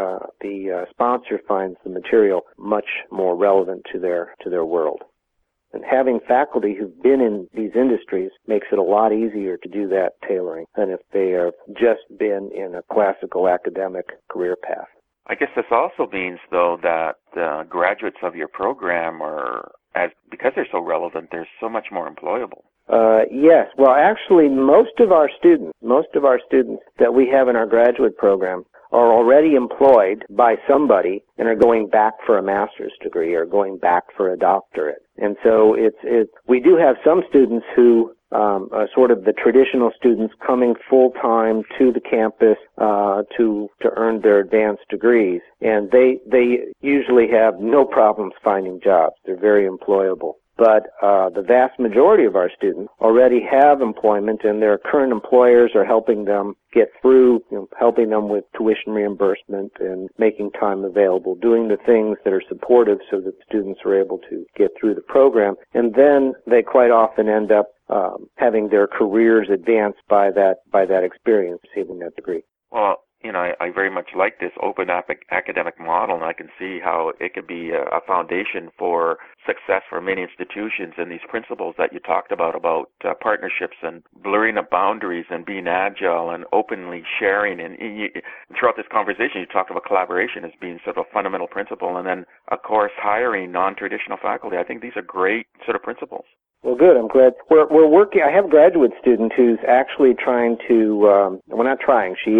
the sponsor finds the material much more relevant to their world. And having faculty who've been in these industries makes it a lot easier to do that tailoring than if they have just been in a classical academic career path. I guess this also means, though, that the graduates of your program because they're so relevant, they're so much more employable. Yes. Well, actually, most of our students that we have in our graduate program are already employed by somebody and are going back for a master's degree or going back for a doctorate. And so we do have some students who sort of the traditional students coming full-time to the campus to earn their advanced degrees, and they usually have no problems finding jobs. They're very employable. But the vast majority of our students already have employment, and their current employers are helping them get through, helping them with tuition reimbursement and making time available, doing the things that are supportive so that students are able to get through the program. And then they quite often end up having their careers advanced by that experience, receiving that degree. Well, I very much like this open academic model, and I can see how it could be a foundation for success for many institutions. And these principles that you talked about partnerships and blurring of boundaries and being agile and openly sharing. And throughout this conversation, you talked about collaboration as being sort of a fundamental principle, and then, of course, hiring non-traditional faculty. I think these are great sort of principles. Well, good. I'm glad. We're working. I have a graduate student who's actually trying to, well, not trying, she is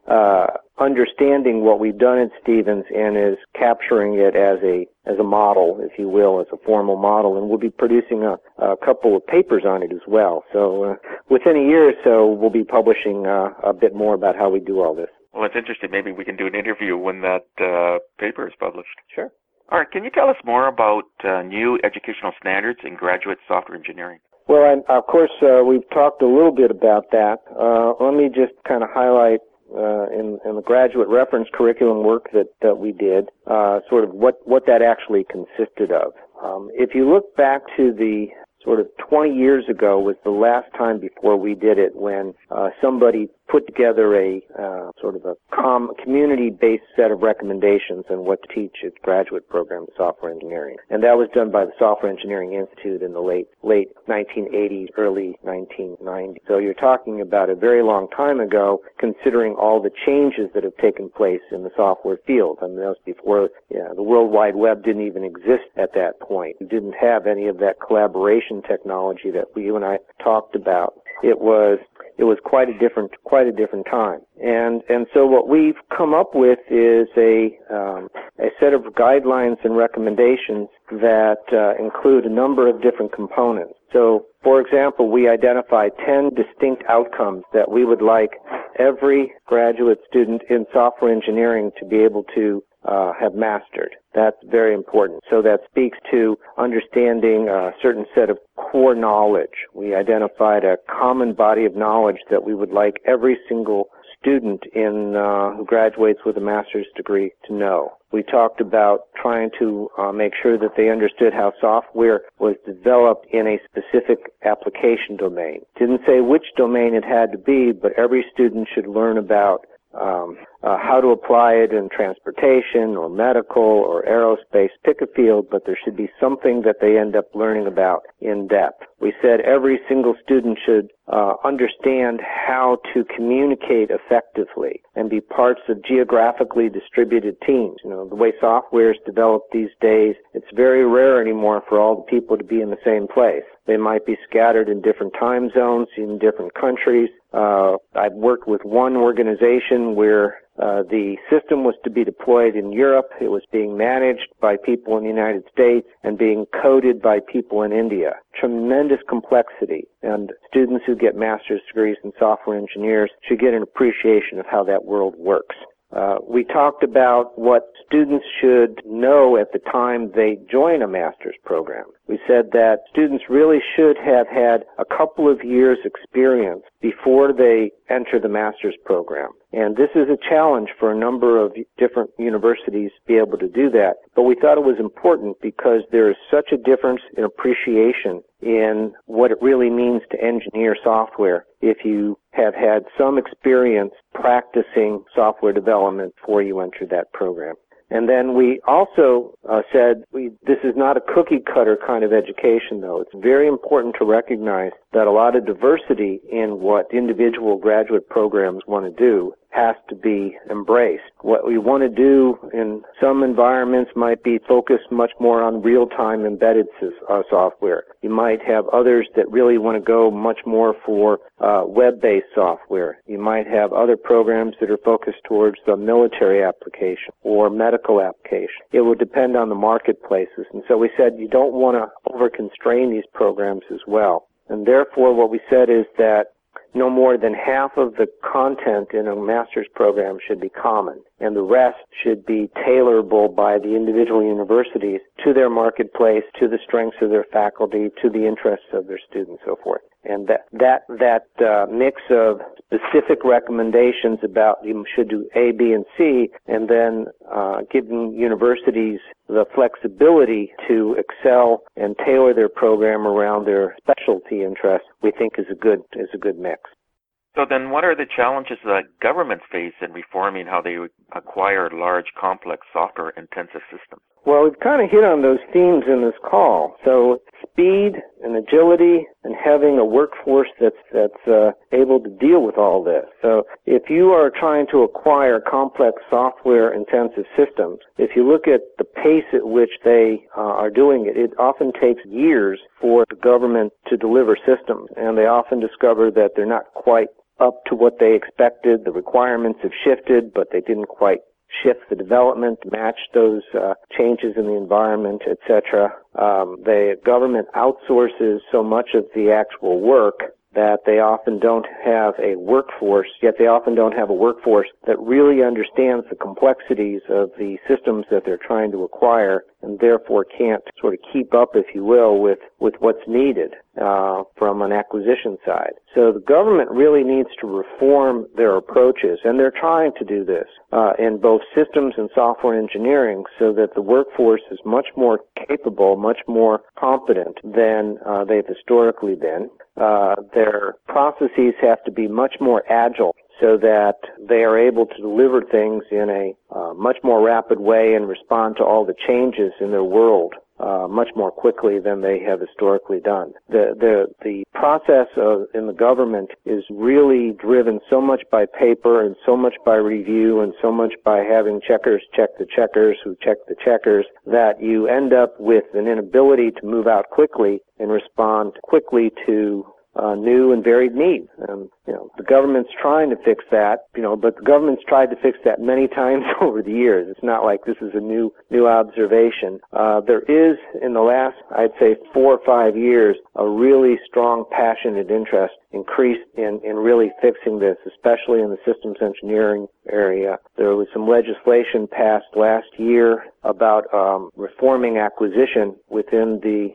understanding what we've done at Stevens and is capturing it as a model, if you will, as a formal model, and we'll be producing a couple of papers on it as well. So within a year or so, we'll be publishing a bit more about how we do all this. Well, it's interesting. Maybe we can do an interview when that paper is published. Sure. All right. Can you tell us more about new educational standards in graduate software engineering? Well, of course, we've talked a little bit about that. Let me just kind of highlight in the graduate reference curriculum work that we did, sort of what that actually consisted of. If you look back to the sort of 20 years ago was the last time before we did it when somebody put together a sort of a community-based set of recommendations on what to teach at graduate program in software engineering. And that was done by the Software Engineering Institute in the late 1980s, early 1990s. So you're talking about a very long time ago, considering all the changes that have taken place in the software field. I mean, that was before the World Wide Web didn't even exist at that point. We didn't have any of that collaboration technology that you and I talked about. It was quite a different time. And so what we've come up with is a set of guidelines and recommendations that include a number of different components. So, for example, we identified 10 distinct outcomes that we would like every graduate student in software engineering to be able to have mastered. That's very important. So that speaks to understanding a certain set of core knowledge. We identified a common body of knowledge that we would like every single student who graduates with a master's degree to know. We talked about trying to make sure that they understood how software was developed in a specific application domain. Didn't say which domain it had to be, but every student should learn about how to apply it in transportation or medical or aerospace. Pick a field, but there should be something that they end up learning about in depth. We said every single student should understand how to communicate effectively and be parts of geographically distributed teams. You know, the way software is developed these days, it's very rare anymore for all the people to be in the same place. They might be scattered in different time zones, in different countries. I've worked with one organization where the system was to be deployed in Europe. It was being managed by people in the United States and being coded by people in India. Tremendous complexity. And students who get master's degrees in software engineers should get an appreciation of how that world works. We talked about what students should know at the time they join a master's program. We said that students really should have had a couple of years' experience before they enter the master's program. And this is a challenge for a number of different universities to be able to do that. But we thought it was important because there is such a difference in appreciation in what it really means to engineer software if you have had some experience practicing software development before you enter that program. And then we also said this is not a cookie-cutter kind of education, though. It's very important to recognize that a lot of diversity in what individual graduate programs want to do has to be embraced. What we want to do in some environments might be focused much more on real-time embedded software. You might have others that really want to go much more for web-based software. You might have other programs that are focused towards the military application or medical application. It will depend on the marketplaces. And so we said you don't want to over-constrain these programs as well. And therefore what we said is that no more than half of the content in a master's program should be common, and the rest should be tailorable by the individual universities to their marketplace, to the strengths of their faculty, to the interests of their students, so forth. And that mix of specific recommendations about you should do A, B, and C, and then giving universities the flexibility to excel and tailor their program around their specialty interests, we think is a good mix. So then what are the challenges that governments face in reforming how they acquire large, complex, software-intensive systems? Well, we've kind of hit on those themes in this call. So speed and agility and having a workforce that's able to deal with all this. So if you are trying to acquire complex software-intensive systems, if you look at the pace at which they are doing it, it often takes years for the government to deliver systems, and they often discover that they're not quite up to what they expected. The requirements have shifted, but they didn't quite shift the development to match those changes in the environment, etc. The government outsources so much of the actual work that they often don't have a workforce, yet they often don't have a workforce that really understands the complexities of the systems that they're trying to acquire, and therefore can't sort of keep up, if you will, with what's needed from an acquisition side. So the government really needs to reform their approaches, and they're trying to do this in both systems and software engineering, so that the workforce is much more capable, much more competent than they've historically been. Their processes have to be much more agile, so that they are able to deliver things in a much more rapid way and respond to all the changes in their world much more quickly than they have historically done. The process in the government is really driven so much by paper and so much by review and so much by having checkers check the checkers who check the checkers, that you end up with an inability to move out quickly and respond quickly to new and varied needs. The government's trying to fix that, but the government's tried to fix that many times over the years. It's not like this is a new observation. There is, in the last, I'd say, 4 or 5 years, a really strong, passionate interest increased in really fixing this, especially in the systems engineering area. There was some legislation passed last year about reforming acquisition within the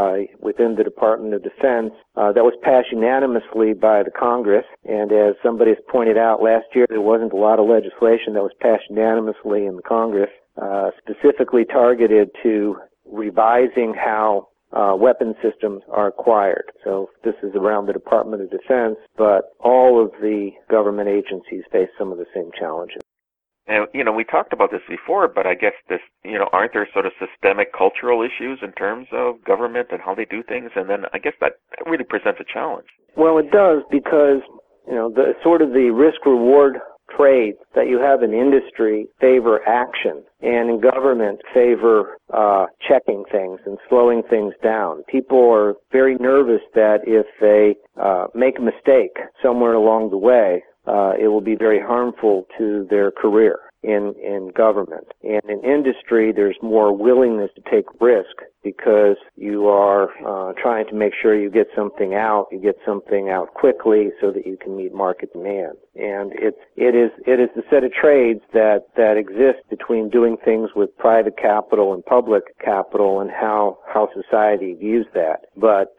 Department of Defense that was passed unanimously by the Congress. And as somebody has pointed out, last year there wasn't a lot of legislation that was passed unanimously in the Congress, specifically targeted to revising how weapon systems are acquired. So this is around the Department of Defense, but all of the government agencies face some of the same challenges. And, we talked about this before, but I guess this, aren't there sort of systemic cultural issues in terms of government and how they do things? And then I guess that really presents a challenge. Well, it does, because, the risk-reward trades that you have in industry favor action, and in government favor checking things and slowing things down. People are very nervous that if they make a mistake somewhere along the way, it will be very harmful to their career in government. And in industry, there's more willingness to take risk because you are trying to make sure you get something out quickly so that you can meet market demand. And it is the set of trades that exist between doing things with private capital and public capital, and how society views that. But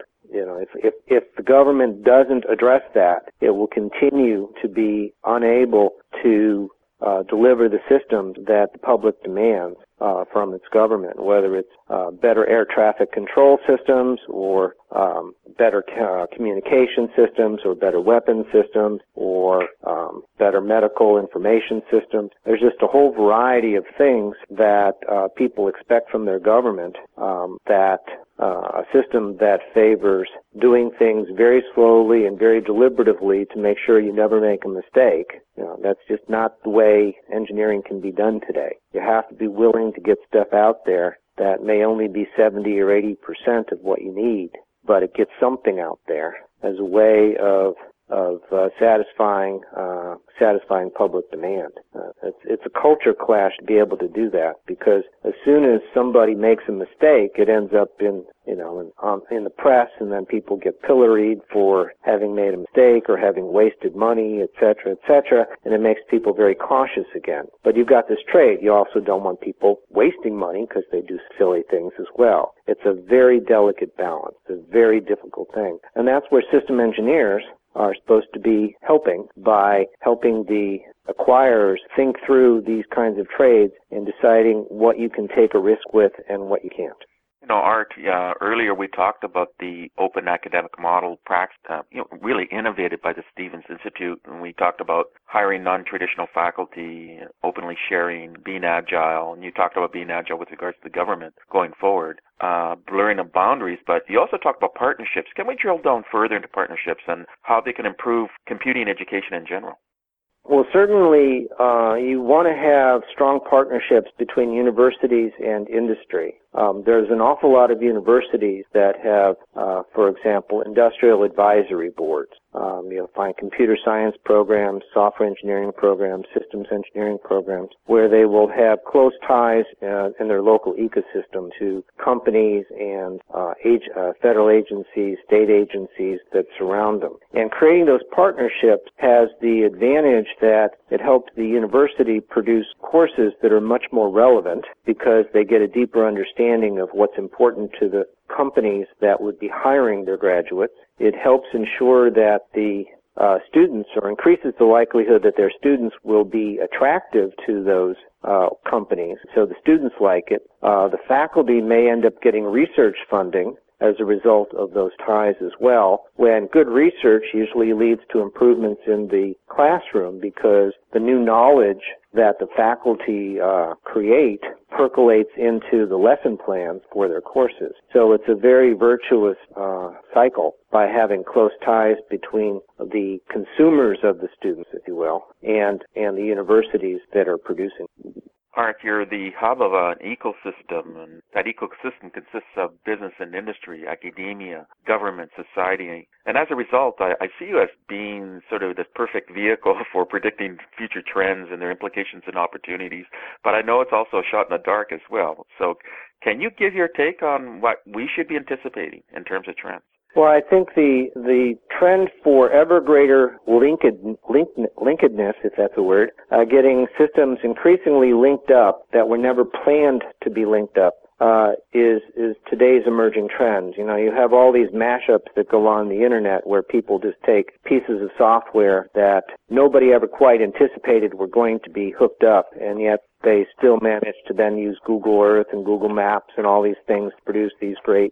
if the government doesn't address that, it will continue to be unable to deliver the systems that the public demands from its government, whether it's better air traffic control systems or better communication systems or better weapon systems or better medical information systems. There's just a whole variety of things that people expect from their government, that a system that favors doing things very slowly and very deliberatively to make sure you never make a mistake. That's just not the way engineering can be done today. You have to be willing to get stuff out there that may only be 70 or 80% of what you need, but it gets something out there as a way of satisfying public demand. It's a culture clash to be able to do that, because as soon as somebody makes a mistake, it ends up in the press, and then people get pilloried for having made a mistake or having wasted money, et cetera, and it makes people very cautious again. But you've got this trade. You also don't want people wasting money because they do silly things as well. It's a very delicate balance. It's a very difficult thing. And that's where system engineers are supposed to be helping, by helping the acquirers think through these kinds of trades and deciding what you can take a risk with and what you can't. Art, earlier we talked about the open academic model really innovated by the Stevens Institute, and we talked about hiring non-traditional faculty, openly sharing, being agile, and you talked about being agile with regards to the government going forward, blurring of boundaries, but you also talked about partnerships. Can we drill down further into partnerships and how they can improve computing education in general? Well, certainly you want to have strong partnerships between universities and industry. There's an awful lot of universities that have, for example, industrial advisory boards. You'll find computer science programs, software engineering programs, systems engineering programs, where they will have close ties in their local ecosystem to companies and federal agencies, state agencies that surround them. And creating those partnerships has the advantage that it helps the university produce courses that are much more relevant because they get a deeper understanding of what's important to the companies that would be hiring their graduates. It helps ensure that the students, or increases the likelihood that their students will be attractive to those companies, so the students like it. The faculty may end up getting research funding as a result of those ties as well, when good research usually leads to improvements in the classroom because the new knowledge that the faculty create percolates into the lesson plans for their courses. So it's a very virtuous cycle by having close ties between the consumers of the students, if you will, and the universities that are producing. Art, you're the hub of an ecosystem, and that ecosystem consists of business and industry, academia, government, society. And as a result, I see you as being sort of the perfect vehicle for predicting future trends and their implications and opportunities. But I know it's also a shot in the dark as well. So can you give your take on what we should be anticipating in terms of trends? Well, I think the trend for ever greater linkedness, if that's a word, getting systems increasingly linked up that were never planned to be linked up, is today's emerging trend. You know, you have all these mashups that go on the internet where people just take pieces of software that nobody ever quite anticipated were going to be hooked up, and yet they still manage to then use Google Earth and Google Maps and all these things to produce these great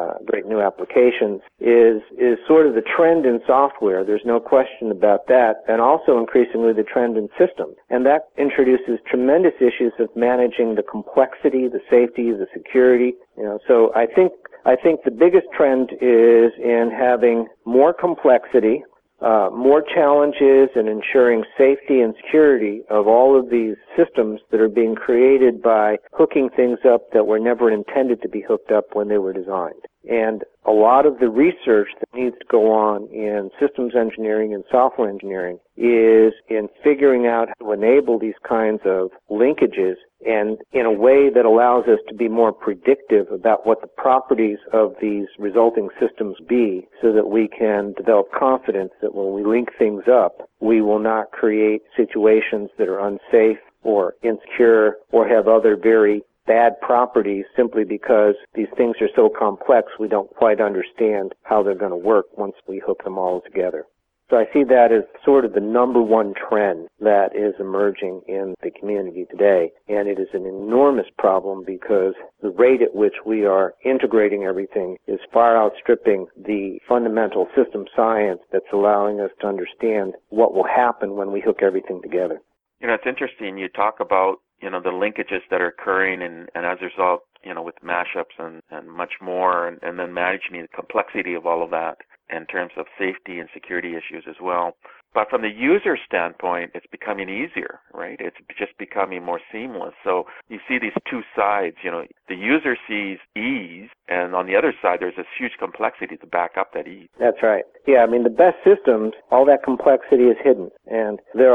new applications, is sort of the trend in software. There's no question about that, and also increasingly the trend in systems. And that introduces tremendous issues of managing the complexity, the safety, the security. You know, so I think the biggest trend is in having more complexity, more challenges in ensuring safety and security of all of these systems that are being created by hooking things up that were never intended to be hooked up when they were designed. And a lot of the research that needs to go on in systems engineering and software engineering is in figuring out how to enable these kinds of linkages and in a way that allows us to be more predictive about what the properties of these resulting systems be, so that we can develop confidence that when we link things up, we will not create situations that are unsafe or insecure or have other very bad properties simply because these things are so complex we don't quite understand how they're going to work once we hook them all together. So I see that as sort of the number one trend that is emerging in the community today. And it is an enormous problem because the rate at which we are integrating everything is far outstripping the fundamental system science that's allowing us to understand what will happen when we hook everything together. You know, it's interesting. You talk about, you know, the linkages that are occurring and as a result, you know, with mashups and much more, and then managing the complexity of all of that in terms of safety and security issues as well. But from the user standpoint, it's becoming easier, right? It's just becoming more seamless. So you see these two sides, you know, the user sees ease, and on the other side, there's this huge complexity to back up that ease. That's right. Yeah, I mean, the best systems, all that complexity is hidden. And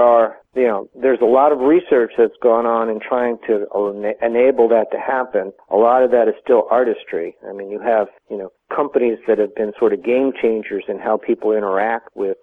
there's a lot of research that's gone on in trying to enable that to happen. A lot of that is still artistry. I mean, you have, companies that have been sort of game changers in how people interact with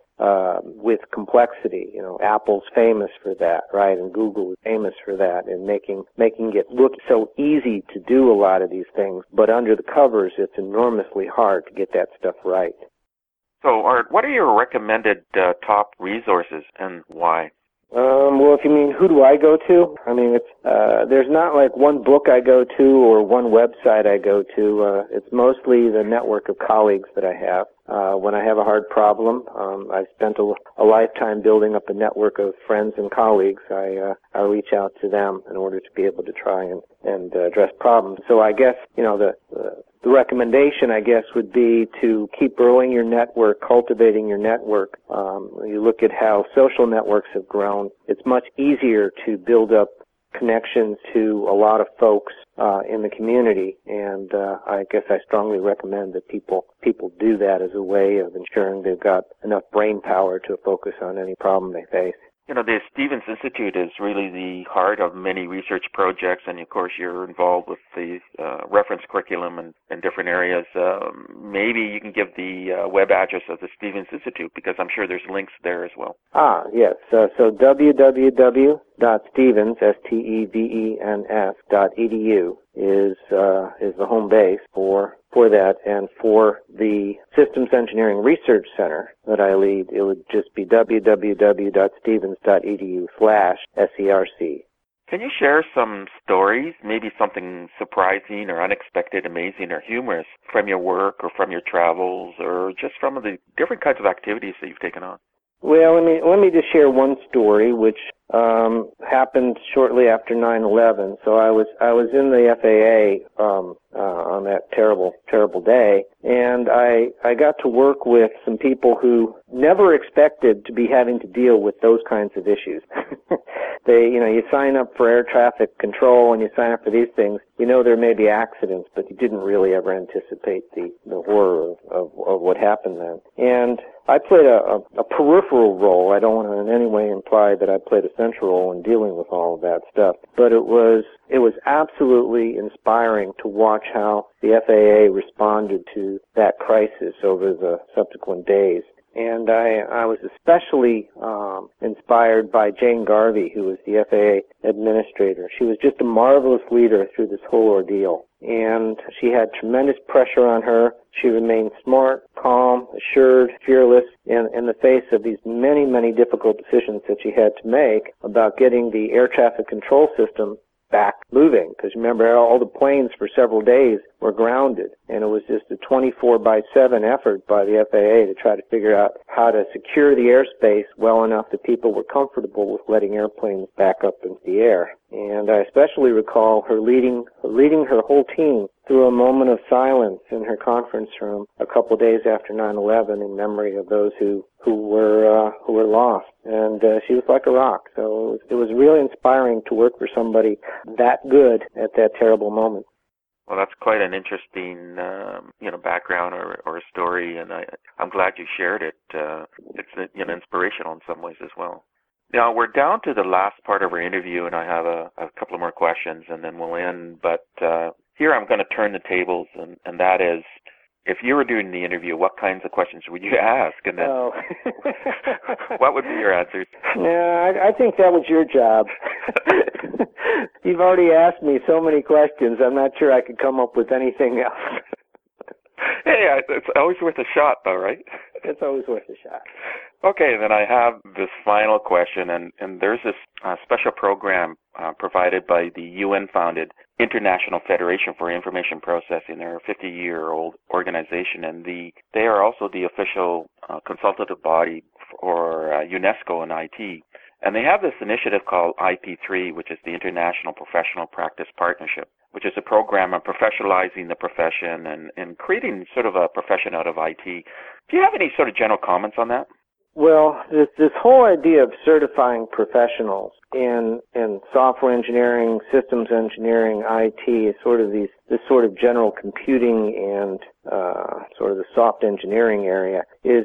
complexity. Apple's famous for that, right? And Google is famous for that, and making it look so easy to do a lot of these things. But under the covers, it's enormously hard to get that stuff right. So, Art, what are your recommended top resources and why? Well, if you mean who do I go to, I mean, there's not like one book I go to or one website I go to. It's mostly the network of colleagues that I have. When I have a hard problem, I've spent a lifetime building up a network of friends and colleagues. I reach out to them in order to be able to try and address problems. So I guess, the recommendation, I guess, would be to keep growing your network, cultivating your network. You look at how social networks have grown. It's much easier to build up connections to a lot of folks in the community, and I guess I strongly recommend that people do that as a way of ensuring they've got enough brain power to focus on any problem they face. You know, the Stevens Institute is really the heart of many research projects, and of course you're involved with the reference curriculum in different areas. Maybe you can give the web address of the Stevens Institute, because I'm sure there's links there as well. Yes. So www.stevens, STEVENS.edu is the home base for that, and for the Systems Engineering Research Center that I lead, it would just be www.stevens.edu/SERC. Can you share some stories, maybe something surprising or unexpected, amazing or humorous from your work or from your travels or just from the different kinds of activities that you've taken on? Well, let me just share one story, which happened shortly after 9/11. So I was in the FAA on that terrible day, and I got to work with some people who never expected to be having to deal with those kinds of issues. You sign up for air traffic control and you sign up for these things. You know there may be accidents, but you didn't really ever anticipate the horror of what happened then. And I played a peripheral role. I don't want to in any way imply that I played a central role in dealing with all of that stuff, but it was absolutely inspiring to watch how the FAA responded to that crisis over the subsequent days. And I was especially inspired by Jane Garvey, who was the FAA administrator. She was just a marvelous leader through this whole ordeal. And she had tremendous pressure on her. She remained smart, calm, assured, fearless in the face of these many, many difficult decisions that she had to make about getting the air traffic control system back moving. Because remember, all the planes for several days were grounded, and it was just a 24/7 effort by the FAA to try to figure out how to secure the airspace well enough that people were comfortable with letting airplanes back up into the air. And I especially recall her leading her whole team through a moment of silence in her conference room a couple days after 9/11 in memory of those who were lost. And she was like a rock. So it was really inspiring to work for somebody that good at that terrible moment. Well, that's quite an interesting, background or a story, and I'm glad you shared it. It's inspirational in some ways as well. Now, we're down to the last part of our interview, and I have a couple of more questions, and then we'll end. But here I'm going to turn the tables, and that is, if you were doing the interview, what kinds of questions would you ask? And then what would be your answers? Yeah, I think that was your job. You've already asked me so many questions, I'm not sure I could come up with anything else. Hey, it's always worth a shot, though, right? It's always worth a shot. Okay, then I have this final question, and there's this special program provided by the UN-founded International Federation for Information Processing. They're a 50-year-old organization, and they are also the official consultative body for UNESCO and IT. And they have this initiative called IP3, which is the International Professional Practice Partnership, which is a program of professionalizing the profession and creating sort of a profession out of IT. Do you have any sort of general comments on that? Well, this whole idea of certifying professionals in software engineering, systems engineering, IT is sort of this sort of general computing and sort of the soft engineering area is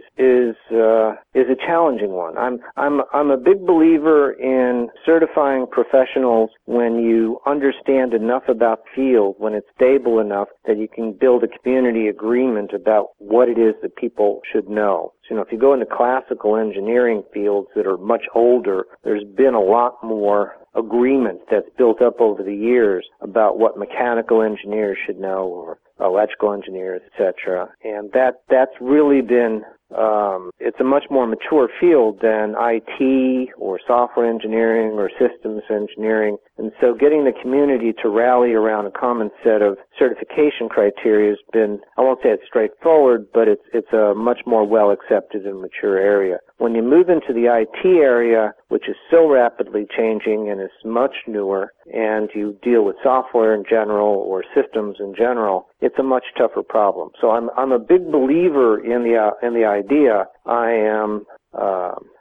a challenging one. I'm a big believer in certifying professionals when you understand enough about the field, when it's stable enough that you can build a community agreement about what it is that people should know. So, if you go into classical engineering fields that are much older, there's been a lot more agreement that's built up over the years about what mechanical engineers should know or electrical engineers, etc. And that's really been it's a much more mature field than IT or software engineering or systems engineering. And so getting the community to rally around a common set of certification criteria has been, I won't say it's straightforward, but it's a much more well accepted and mature area. When you move into the IT area, which is so rapidly changing and is much newer, and you deal with software in general or systems in general, it's a much tougher problem. So I'm a big believer in the idea.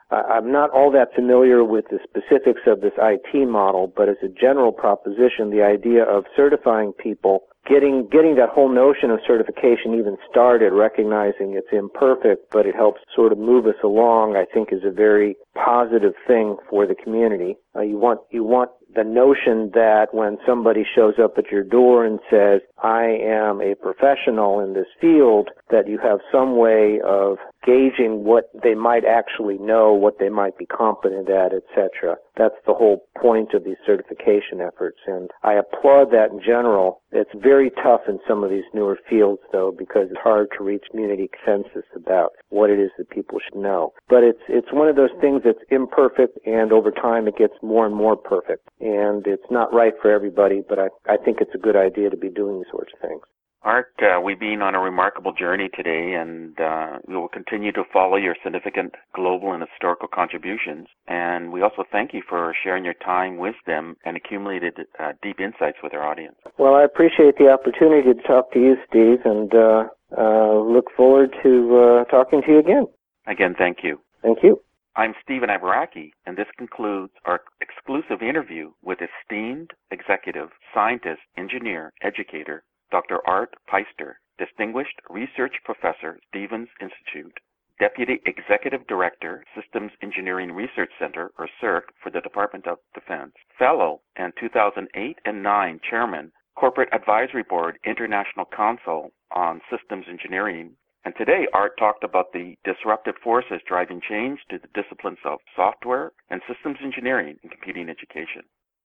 I'm not all that familiar with the specifics of this IT model, but as a general proposition, the idea of certifying people, getting that whole notion of certification even started, recognizing it's imperfect, but it helps sort of move us along, I think is a very positive thing for the community. You want the notion that when somebody shows up at your door and says, I am a professional in this field, that you have some way of gauging what they might actually know, what they might be competent at, etc. That's the whole point of these certification efforts, and I applaud that in general. It's very tough in some of these newer fields, though, because it's hard to reach community consensus about what it is that people should know. But it's one of those things that's imperfect, and over time it gets more and more perfect. And it's not right for everybody, but I think it's a good idea to be doing these sorts of things. Art, we've been on a remarkable journey today, and we will continue to follow your significant global and historical contributions. And we also thank you for sharing your time, wisdom, and accumulated deep insights with our audience. Well, I appreciate the opportunity to talk to you, Steve, and look forward to talking to you again. Again, thank you. Thank you. I'm Stephen Ibaraki, and this concludes our exclusive interview with esteemed executive, scientist, engineer, educator, Dr. Art Peister, Distinguished Research Professor, Stevens Institute, Deputy Executive Director, Systems Engineering Research Center, or CERC, for the Department of Defense, Fellow and 2008 and 9 Chairman, Corporate Advisory Board, International Council on Systems Engineering. And today, Art talked about the disruptive forces driving change to the disciplines of software and systems engineering in computing education.